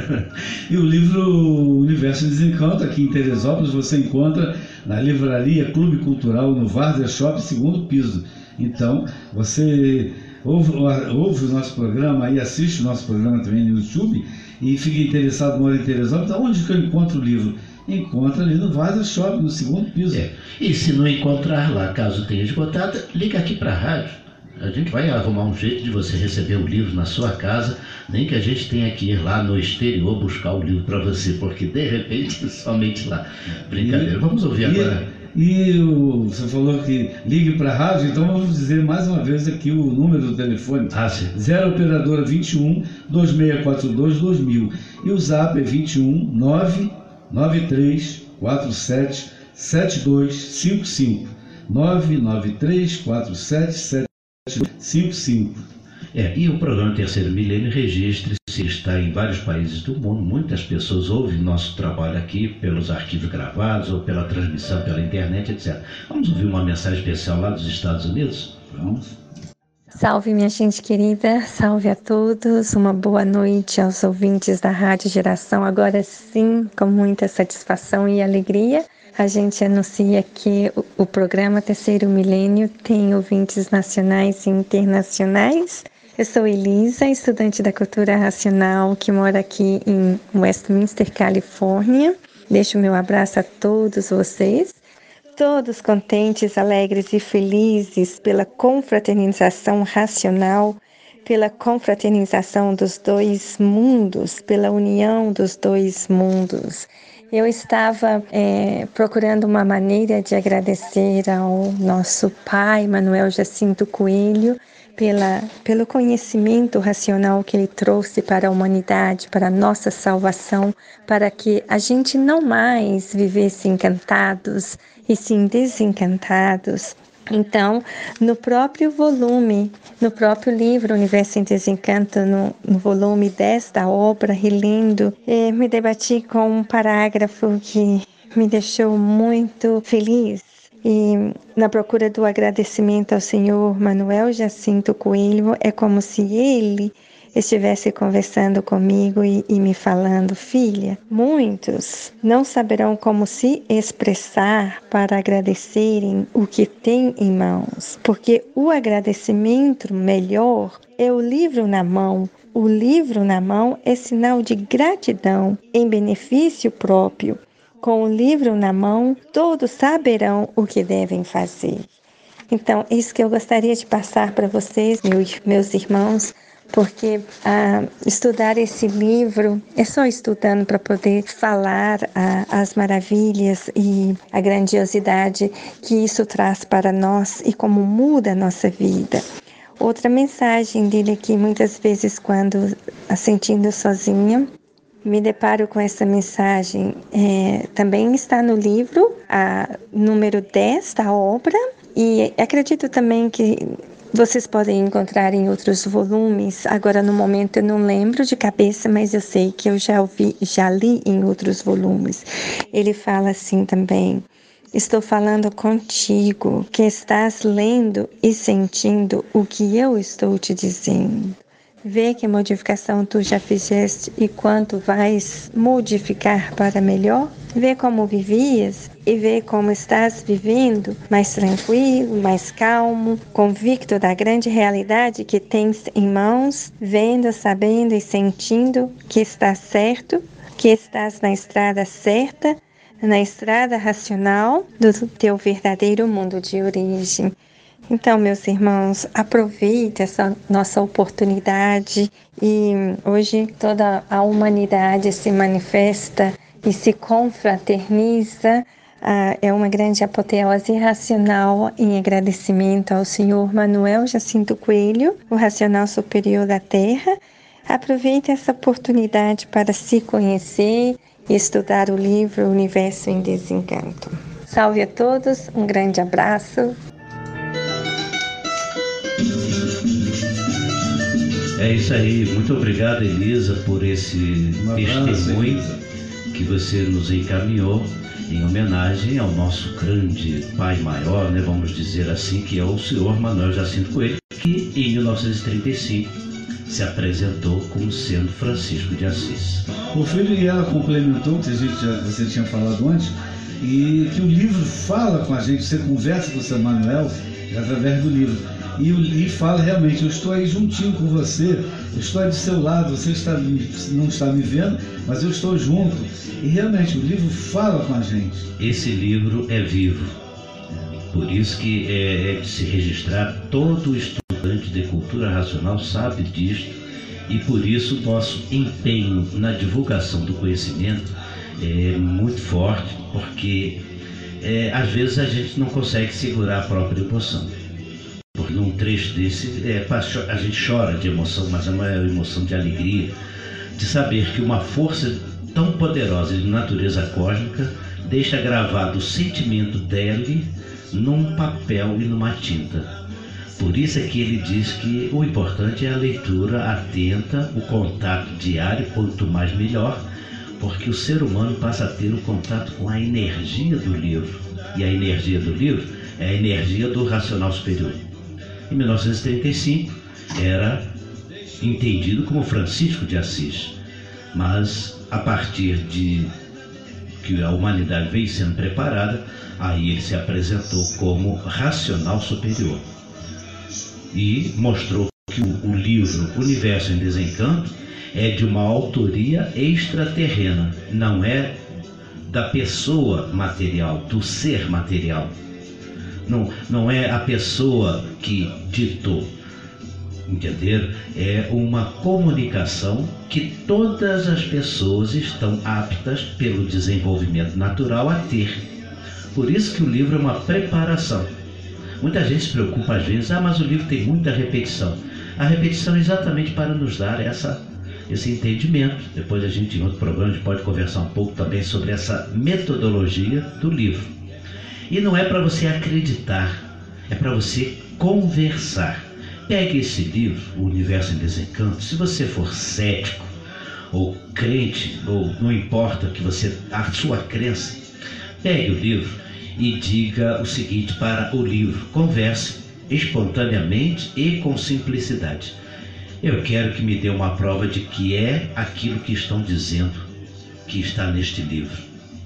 E o livro Universo em Desencanto, aqui em Teresópolis, você encontra na livraria Clube Cultural, no Várzea Shopping, segundo piso. Então, você ouve, ouve o nosso programa e assiste o nosso programa também no YouTube e fica interessado, mora em Teresópolis, onde que eu encontro o livro? Encontra ali no Várzea Shopping, no segundo piso. É. E se não encontrar lá, caso tenha esgotado, liga aqui para a rádio. A gente vai arrumar um jeito de você receber o livro na sua casa, nem que a gente tenha que ir lá no exterior buscar o livro para você, porque de repente somente lá. Brincadeira. E, Vamos ouvir e, agora. E o, você falou que ligue para a rádio, então vamos dizer mais uma vez aqui o número do telefone. Ah, sim. zero operadora vinte e um, dois seis quatro dois, dois mil. E o zap é vinte e um, nove nove três quatro sete sete dois cinco cinco. nove nove três quatro sete sete dois cinco cinco. É, e o programa Terceiro Milênio, registre-se, está em vários países do mundo. Muitas pessoas ouvem nosso trabalho aqui pelos arquivos gravados ou pela transmissão pela internet, etcétera. Vamos ouvir uma mensagem especial lá dos Estados Unidos? Vamos. Salve, minha gente querida, salve a todos, uma boa noite aos ouvintes da Rádio Geração. Agora sim, com muita satisfação e alegria, a gente anuncia que o, o programa Terceiro Milênio tem ouvintes nacionais e internacionais. Eu sou Elisa, estudante da Cultura Racional, que mora aqui em Westminster, Califórnia. Deixo meu abraço a todos vocês. Todos contentes, alegres e felizes pela confraternização racional, pela confraternização dos dois mundos, pela união dos dois mundos. Eu estava é, procurando uma maneira de agradecer ao nosso pai, Manuel Jacinto Coelho, pela, pelo conhecimento racional que ele trouxe para a humanidade, para a nossa salvação, para que a gente não mais vivesse encantados, e sim desencantados. Então, no próprio volume, no próprio livro Universo em Desencanto, no, no volume dez da obra, relendo, eh, me debati com um parágrafo que me deixou muito feliz. E na procura do agradecimento ao senhor Manuel Jacinto Coelho, é como se ele estivesse conversando comigo e, e me falando, filha, muitos não saberão como se expressar para agradecerem o que têm em mãos, porque o agradecimento melhor é o livro na mão. O livro na mão é sinal de gratidão em benefício próprio. Com o livro na mão, todos saberão o que devem fazer. Então, isso que eu gostaria de passar para vocês, meus, meus irmãos, porque ah, estudar esse livro é só estudando para poder falar ah, as maravilhas e a grandiosidade que isso traz para nós e como muda a nossa vida. Outra mensagem dele aqui, muitas vezes quando sentindo sozinha, me deparo com essa mensagem, é, também está no livro, a número dez da obra, e acredito também que vocês podem encontrar em outros volumes. Agora, no momento, eu não lembro de cabeça, mas eu sei que eu já ouvi, já li em outros volumes. Ele fala assim também: estou falando contigo, que estás lendo e sentindo o que eu estou te dizendo. Vê que modificação tu já fizeste e quanto vais modificar para melhor. Vê como vivias e vê como estás vivendo, mais tranquilo, mais calmo, convicto da grande realidade que tens em mãos, vendo, sabendo e sentindo que estás certo, que estás na estrada certa, na estrada racional do teu verdadeiro mundo de origem. Então, meus irmãos, aproveite essa nossa oportunidade e hoje toda a humanidade se manifesta e se confraterniza. Ah, é uma grande apoteose racional em agradecimento ao senhor Manuel Jacinto Coelho, o racional superior da Terra. Aproveite essa oportunidade para se conhecer e estudar o livro Universo em Desencanto. Salve a todos, um grande abraço. É isso aí, muito obrigado, Elisa, por esse Um abraço, testemunho Elisa, que você nos encaminhou em homenagem ao nosso grande pai maior, né, vamos dizer assim, que é o senhor Manuel Jacinto Coelho, que em mil novecentos e trinta e cinco se apresentou como sendo Francisco de Assis. O filho, e ela complementou, que a gente já, você tinha falado antes, e que o livro fala com a gente, você conversa com o seu Manuel através do livro. E, e fala realmente, eu estou aí juntinho com você, eu estou aí do seu lado, você está, não está me vendo, mas eu estou junto. E realmente o livro fala com a gente. Esse livro é vivo, por isso que é, é de se registrar, todo estudante de cultura racional sabe disto, e por isso nosso empenho na divulgação do conhecimento é muito forte, porque é, às vezes a gente não consegue segurar a própria emoção. Porque num trecho desse, é, a gente chora de emoção, mas é uma emoção de alegria, de saber que uma força tão poderosa de natureza cósmica deixa gravado o sentimento dele num papel e numa tinta. Por isso é que ele diz que o importante é a leitura atenta, o contato diário, quanto mais melhor, porque o ser humano passa a ter o contato com a energia do livro. E a energia do livro é a energia do racional superior. Em mil novecentos e trinta e cinco era entendido como Francisco de Assis, mas a partir de que a humanidade veio sendo preparada, aí ele se apresentou como racional superior e mostrou que o, o livro Universo em Desencanto é de uma autoria extraterrena, não é da pessoa material, do ser material. Não, não é a pessoa que ditou, entender? É uma comunicação que todas as pessoas estão aptas pelo desenvolvimento natural a ter. Por isso que o livro é uma preparação. Muita gente se preocupa às vezes, ah, mas o livro tem muita repetição. A repetição é exatamente para nos dar essa, esse entendimento. Depois a gente, em outro programa, a gente pode conversar um pouco também sobre essa metodologia do livro. E não é para você acreditar, é para você conversar. Pegue esse livro, O Universo em Desencanto. Se você for cético ou crente, ou não importa que você, a sua crença, pegue o livro e diga o seguinte para o livro. Converse espontaneamente e com simplicidade. Eu quero que me dê uma prova de que é aquilo que estão dizendo que está neste livro.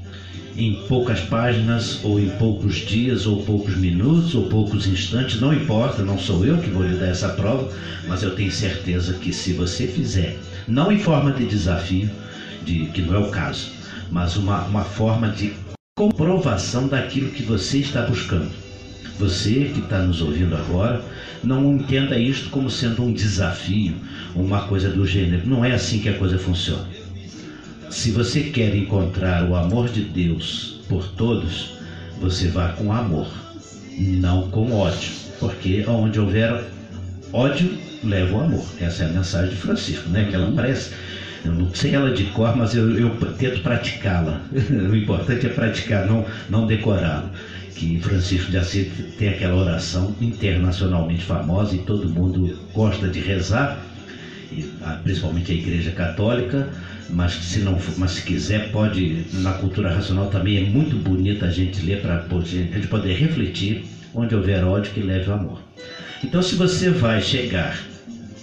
Em poucas páginas, ou em poucos dias, ou poucos minutos, ou poucos instantes, não importa, não sou eu que vou lhe dar essa prova, mas eu tenho certeza que se você fizer, não em forma de desafio, de, que não é o caso, mas uma, uma forma de comprovação daquilo que você está buscando. Você que está nos ouvindo agora, não entenda isto como sendo um desafio, uma coisa do gênero, não é assim que a coisa funciona. Se você quer encontrar o amor de Deus por todos, você vá com amor, não com ódio, porque onde houver ódio, leva o amor. Essa é a mensagem de Francisco, né? Que ela parece, eu não sei ela de cor, mas eu, eu tento praticá-la. O importante é praticar, não, não decorá-la. Que Francisco de Assis tem aquela oração internacionalmente famosa e todo mundo gosta de rezar, principalmente a Igreja Católica. Mas se não, mas se quiser, pode, na cultura racional também é muito bonita a gente ler para a gente poder refletir. Onde houver ódio, que leve o amor. Então, se você vai chegar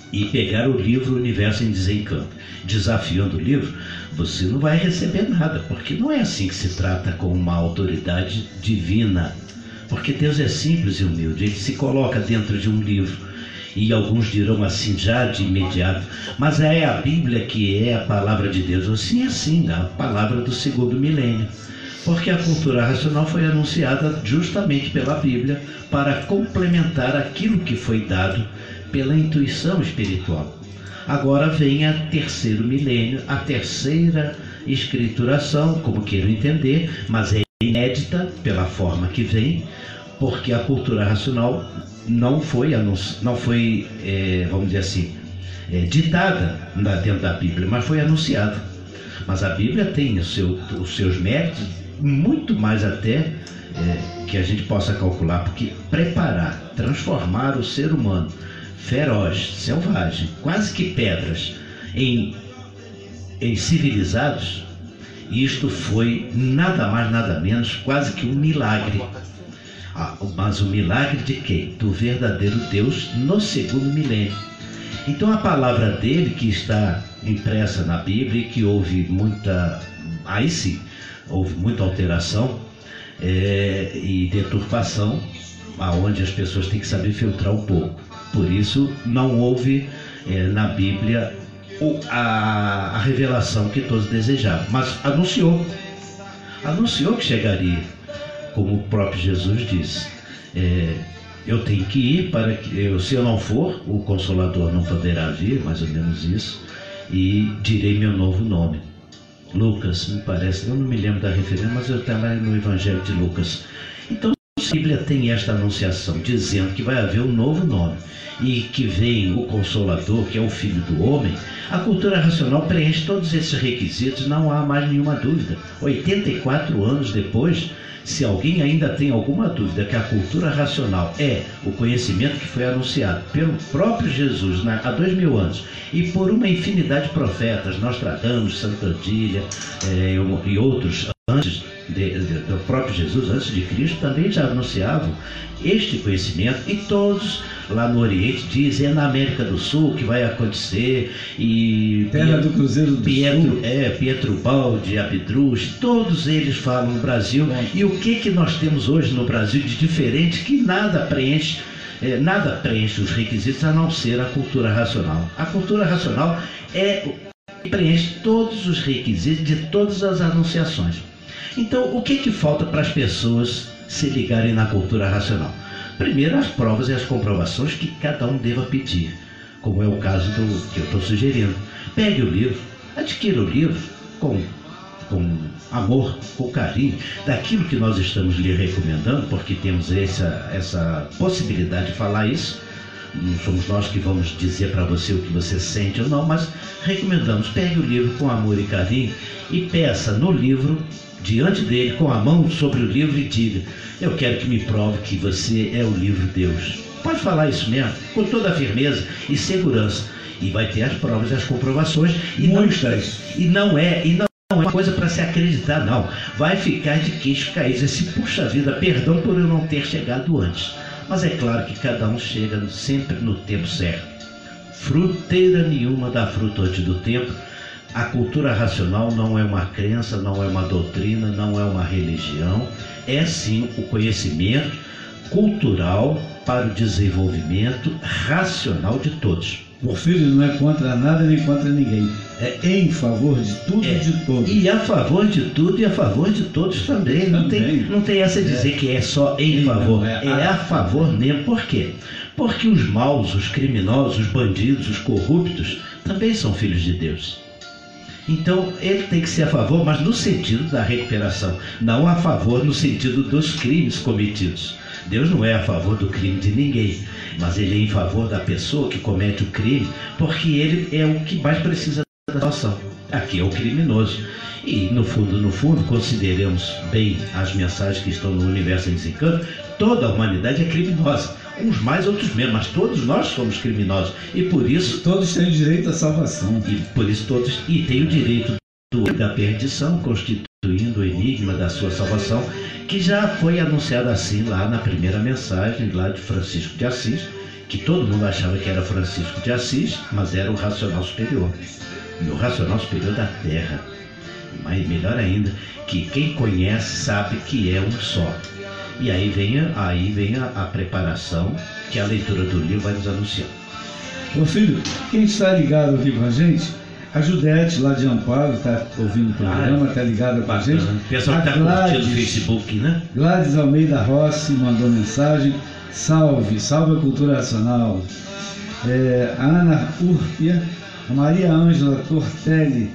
e pegar o livro Universo em Desencanto, desafiando o livro, você não vai receber nada, porque não é assim que se trata com uma autoridade divina. Porque Deus é simples e humilde, ele se coloca dentro de um livro, e alguns dirão assim já de imediato, mas é a Bíblia que é a palavra de Deus. Assim é sim, a palavra do segundo milênio. Porque a cultura racional foi anunciada justamente pela Bíblia para complementar aquilo que foi dado pela intuição espiritual. Agora vem a terceiro milênio, a terceira escrituração, como queiram entender, mas é inédita pela forma que vem, porque a cultura racional não foi, não foi é, vamos dizer assim, é, ditada dentro da Bíblia, mas foi anunciada. Mas a Bíblia tem o seu, os seus méritos, muito mais até é, que a gente possa calcular, porque preparar, transformar o ser humano feroz, selvagem, quase que pedras, em, em civilizados, isto foi nada mais, nada menos, quase que um milagre. Ah, mas o milagre de quem? Do verdadeiro Deus no segundo milênio. Então a palavra dele, que está impressa na Bíblia, e que houve muita, aí sim, houve muita alteração é, e deturpação, aonde as pessoas têm que saber filtrar um pouco. Por isso não houve é, na Bíblia o, a, a revelação que todos desejavam, mas anunciou, anunciou que chegaria, como o próprio Jesus disse. É, eu tenho que ir para que, eu, se eu não for, o Consolador não poderá vir, mais ou menos isso, e direi meu novo nome. Lucas, me parece, eu não me lembro da referência, mas eu estava lá no Evangelho de Lucas. Então a Bíblia tem esta anunciação, dizendo que vai haver um novo nome e que vem o Consolador, que é o Filho do Homem. A cultura racional preenche todos esses requisitos, não há mais nenhuma dúvida. oitenta e quatro anos depois, se alguém ainda tem alguma dúvida que a cultura racional é o conhecimento que foi anunciado pelo próprio Jesus na, há dois mil anos e por uma infinidade de profetas, Nostradamus, Santo Odília é, e outros antes de, de, do próprio Jesus, antes de Cristo, também já anunciavam este conhecimento, e todos lá no Oriente dizem, é na América do Sul que vai acontecer, e Terra do Cruzeiro do Pietro, Sul, é, Pietro Baldi, Abdrus, todos eles falam no Brasil. É. E o que que nós temos hoje no Brasil de diferente, que nada preenche, é, nada preenche os requisitos a não ser a cultura racional. A cultura racional é que preenche todos os requisitos de todas as anunciações. Então, o que que falta para as pessoas se ligarem na cultura racional? Primeiro, as provas e as comprovações que cada um deva pedir, como é o caso do que eu estou sugerindo. Pegue o livro, adquira o livro com, com amor, com carinho, daquilo que nós estamos lhe recomendando, porque temos essa, essa possibilidade de falar isso. Não somos nós que vamos dizer para você o que você sente ou não, mas recomendamos, pegue o livro com amor e carinho e peça no livro, diante dele, com a mão sobre o livro, e diga, eu quero que me prove que você é o livro Deus. Pode falar isso mesmo, com toda a firmeza e segurança, e vai ter as provas e as comprovações, e não, e não é, e não é uma coisa para se acreditar, não. Vai ficar de queixo caído, assim, puxa vida, perdão por eu não ter chegado antes. Mas é claro que cada um chega sempre no tempo certo. Fruteira nenhuma dá fruto antes do tempo. A cultura racional não é uma crença, não é uma doutrina, não é uma religião. É sim o conhecimento cultural para o desenvolvimento racional de todos. Porfírio não é contra nada nem contra ninguém. É em favor de tudo é, e de todos. E a favor de tudo e a favor de todos também. Não, também. Tem, não tem essa de dizer é. que é só em favor. É, é a favor mesmo. Por quê? Porque os maus, os criminosos, os bandidos, os corruptos também são filhos de Deus. Então ele tem que ser a favor, mas no sentido da recuperação, não a favor no sentido dos crimes cometidos. Deus não é a favor do crime de ninguém, mas ele é em favor da pessoa que comete o crime, porque ele é o que mais precisa da salvação. Aqui é o criminoso. E no fundo, no fundo, consideremos bem as mensagens que estão no Universo em Desencanto, toda a humanidade é criminosa. Uns mais, outros menos, mas todos nós somos criminosos. E por isso... Todos têm direito à salvação. E por isso todos... E têm o direito do, da perdição, constituindo o enigma da sua salvação, que já foi anunciado assim lá na primeira mensagem, lá de Francisco de Assis, que todo mundo achava que era Francisco de Assis, mas era o racional superior. E o racional superior da Terra. Mas melhor ainda, que quem conhece sabe que é um só. E aí vem, a, aí vem a, a preparação que a leitura do livro vai nos anunciar. Ô filho, quem está ligado aqui com a gente, a Judete lá de Amparo está ouvindo o programa, está ah, ligada com a gente. O pessoal está curtindo o Facebook, né? Gladys Almeida Rossi mandou mensagem. Salve, salve a cultura nacional. É, a Ana Urpia, a Maria Ângela Tortelli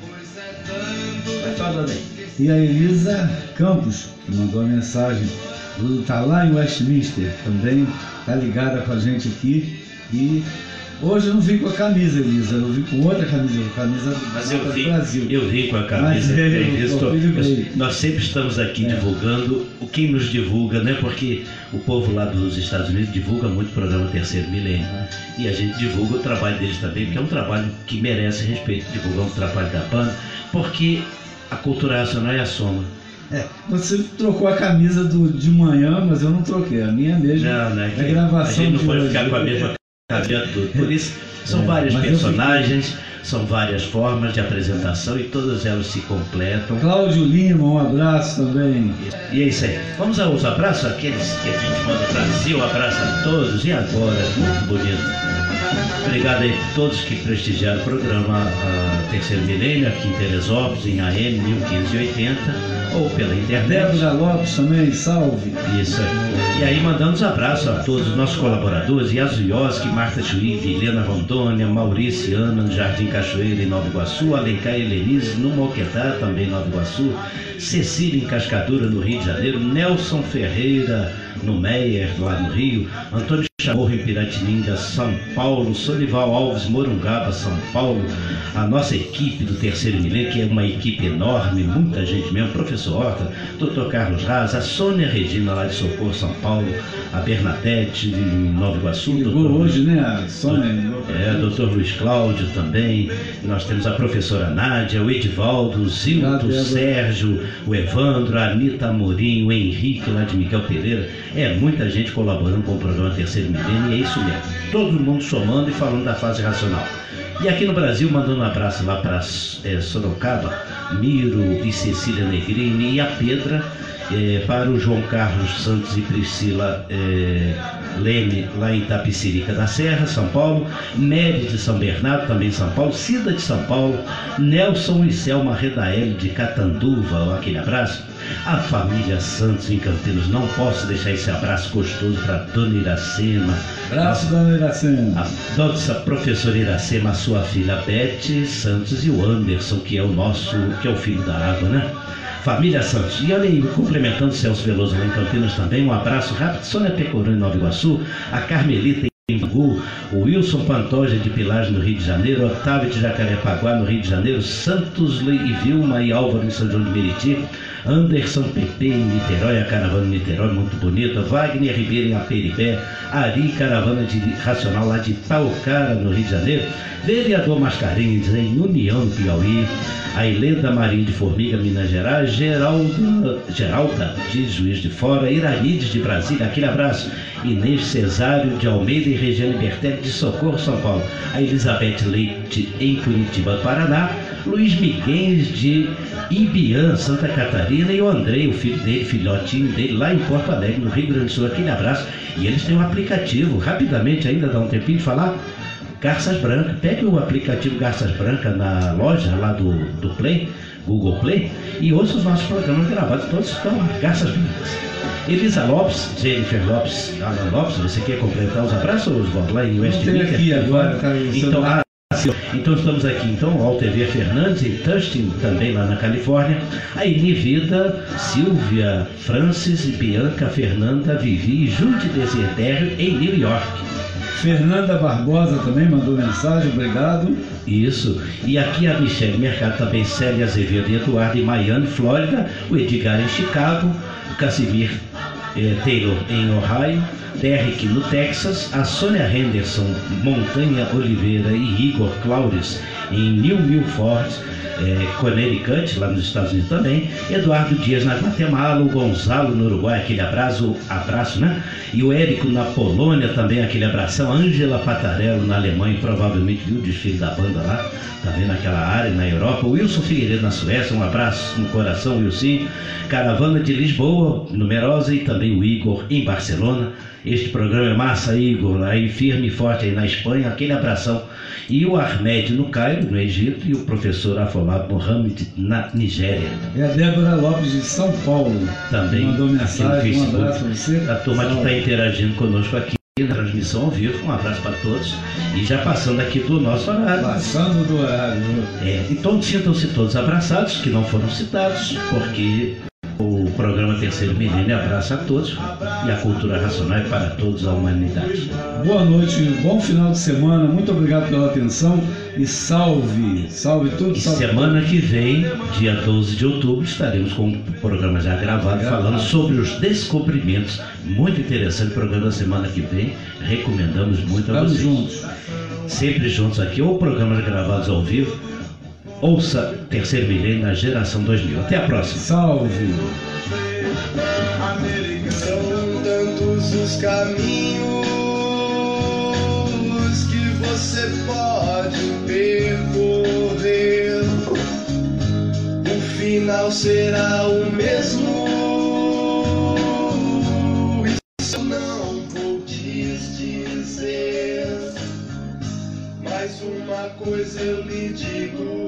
e a Elisa Campos, que mandou a mensagem. Está lá em Westminster, também está ligada com a gente aqui. E hoje eu não vim com a camisa, Elisa, eu vim com outra camisa, a camisa do, Mas eu vi, Brasil. Eu vim com a camisa. Mas, é, eu, estou, eu, nós sempre estamos aqui é. divulgando o quem nos divulga, né? Porque o povo lá dos Estados Unidos divulga muito o programa Terceiro Milênio. E a gente divulga o trabalho deles também, porque é um trabalho que merece respeito, divulgar o trabalho da banda, porque a cultura nacional é a soma. É, você trocou a camisa do, de manhã, mas eu não troquei, a minha mesmo. Não, não, é a gravação a gente não pode hoje. ficar com a mesma camisa tudo. Por isso, são é, vários personagens, fiquei... são várias formas de apresentação e todas elas se completam. Cláudio Lima, um abraço também. E é isso aí. Vamos aos abraços, aqueles que a gente manda para si, um abraço a todos. E agora, muito bonito. Obrigado aí a todos que prestigiaram o programa uh, Terceiro Milênio, aqui em Teresópolis, em A M mil quinhentos e oitenta, ou pela internet. Débora Lopes também, salve. Isso aí. E aí mandamos abraço a todos os nossos colaboradores, Yazuyoski, Marta Chuíve, Helena Rondônia, Maurício Ana, no Jardim Cachoeira, em Nova Iguaçu, Alencar Helenise, no Moquetá, também em Nova Iguaçu, Cecília em Cascadura, no Rio de Janeiro, Nelson Ferreira, no Meier, lá no Rio, Antônio Chamorro em Piratininga, São Paulo, Sonival Alves, Morungaba, São Paulo, a nossa equipe do Terceiro Milênio, que é uma equipe enorme, muita gente mesmo, professor Horta, doutor Carlos Raz, a Sônia Regina lá de Socorro, São Paulo, a Bernadette em Nova Iguaçu. Ligou hoje, né, a Sônia? É, doutor Luiz Cláudio também, nós temos a professora Nádia, o Edivaldo, o Zilton, o Sérgio, o Evandro, a Anitta Amorim, o Henrique lá de Miguel Pereira. É muita gente colaborando com o programa Terceiro Milênio e é isso mesmo. Todo mundo somando e falando da fase racional. E aqui no Brasil, mandando um abraço lá para é, Sorocaba, Miro e Cecília Negrini e a Pedra, é, para o João Carlos Santos e Priscila é, Leme, lá em Itapecerica da Serra, São Paulo, Nery de São Bernardo, também São Paulo, Cida de São Paulo, Nelson e Selma Redael de Catanduva, aquele abraço. A família Santos em Campinas, não posso deixar esse abraço gostoso para Dona Iracema. Abraço, Dona Iracema. A nossa professora Iracema, a sua filha Beth Santos e o Anderson, que é o nosso, que é o filho da água, né? Família Santos. E olha aí, complementando o Celso Veloso lá em Campinas também, um abraço rápido, Sônia Pecorã em Nova Iguaçu, a Carmelita em Bangu, o Wilson Pantoja de Pilares no Rio de Janeiro, Otávio de Jacarepaguá no Rio de Janeiro, Santos e Vilma e Álvaro em São João de Meriti, Anderson Pepe em Niterói, a caravana de Niterói, muito bonita, Wagner Ribeiro em Aperibé, Ari, caravana de Racional lá de Paucara, no Rio de Janeiro, Vereador Mascarenhas em União, Piauí, a Helena Marinho de Formiga, Minas Gerais, Geralda, Geralda de Juiz de Fora, Iranides de Brasília, aquele abraço, Inês Cesário de Almeida e Regiane Bertelli de Socorro, São Paulo, a Elizabeth Leite em Curitiba, Paraná, Luiz Miguel de Ibiã, Santa Catarina, e o Andrei, o filho dele, filhotinho dele, lá em Porto Alegre, no Rio Grande do Sul, aquele abraço. E eles têm um aplicativo, rapidamente ainda dá um tempinho de falar, Garças Brancas. Pegue o aplicativo Garças Brancas na loja lá do, do Play, Google Play, e ouça os nossos programas gravados, todos estão Garças Brancas. Elisa Lopes, Jennifer Lopes, Alan Lopes, você quer completar os abraços, Oswaldo, lá em Westminster? Aqui agora, tá, então, ah, então estamos aqui, então, Altever Fernandes, em Tustin, também lá na Califórnia, a Enivida, Silvia, Francis, Bianca, Fernanda, Vivi e Jude Desidério em New York. Fernanda Barbosa também mandou mensagem, obrigado. Isso. E aqui a Michele Mercado também, Célia Azevedo e Eduardo em Miami, Flórida, o Edgar em Chicago, o Casimir eh, Taylor em Ohio, Derrick no Texas, a Sônia Henderson, Montanha Oliveira e Igor Claures em New Milford, eh, Connecticut, lá nos Estados Unidos também, Eduardo Dias na Guatemala, o Gonzalo no Uruguai, aquele abraço, abraço, né? E o Érico na Polônia também, aquele abração, Ângela Patarello na Alemanha, provavelmente viu o desfile da banda lá, também naquela área, na Europa, Wilson Figueiredo na Suécia, um abraço no coração, Wilson, Caravana de Lisboa, numerosa, e também o Igor em Barcelona. Este programa é massa, Igor, aí firme e forte aí na Espanha, aquele abração. E o Ahmed no Cairo, no Egito, e o professor Afolab Mohamed na Nigéria. E a Débora Lopes de São Paulo também mandou mensagem, um abraço para você. A turma Salve. que está interagindo conosco aqui na transmissão ao vivo, um abraço para todos. E já passando aqui do nosso horário. Passando do horário. É, então sintam-se todos abraçados, que não foram citados, porque o programa Terceiro Milênio abraça a todos e a cultura racional é para todos, a humanidade. Boa noite, bom final de semana, muito obrigado pela atenção e salve, salve tudo. E salve semana tudo. que vem, dia doze de outubro, estaremos com um programa já gravado, Gravado. falando sobre os descobrimentos. Muito interessante o programa da semana que vem, recomendamos muito a Estamos vocês. juntos. Sempre juntos aqui, ou programas gravados ao vivo. Ouça Terceiro Milênio na Geração dois mil. Até a próxima. Salve. São tantos os caminhos que você pode percorrer. O final será o mesmo. Isso eu não vou te dizer. Mas uma coisa eu lhe digo.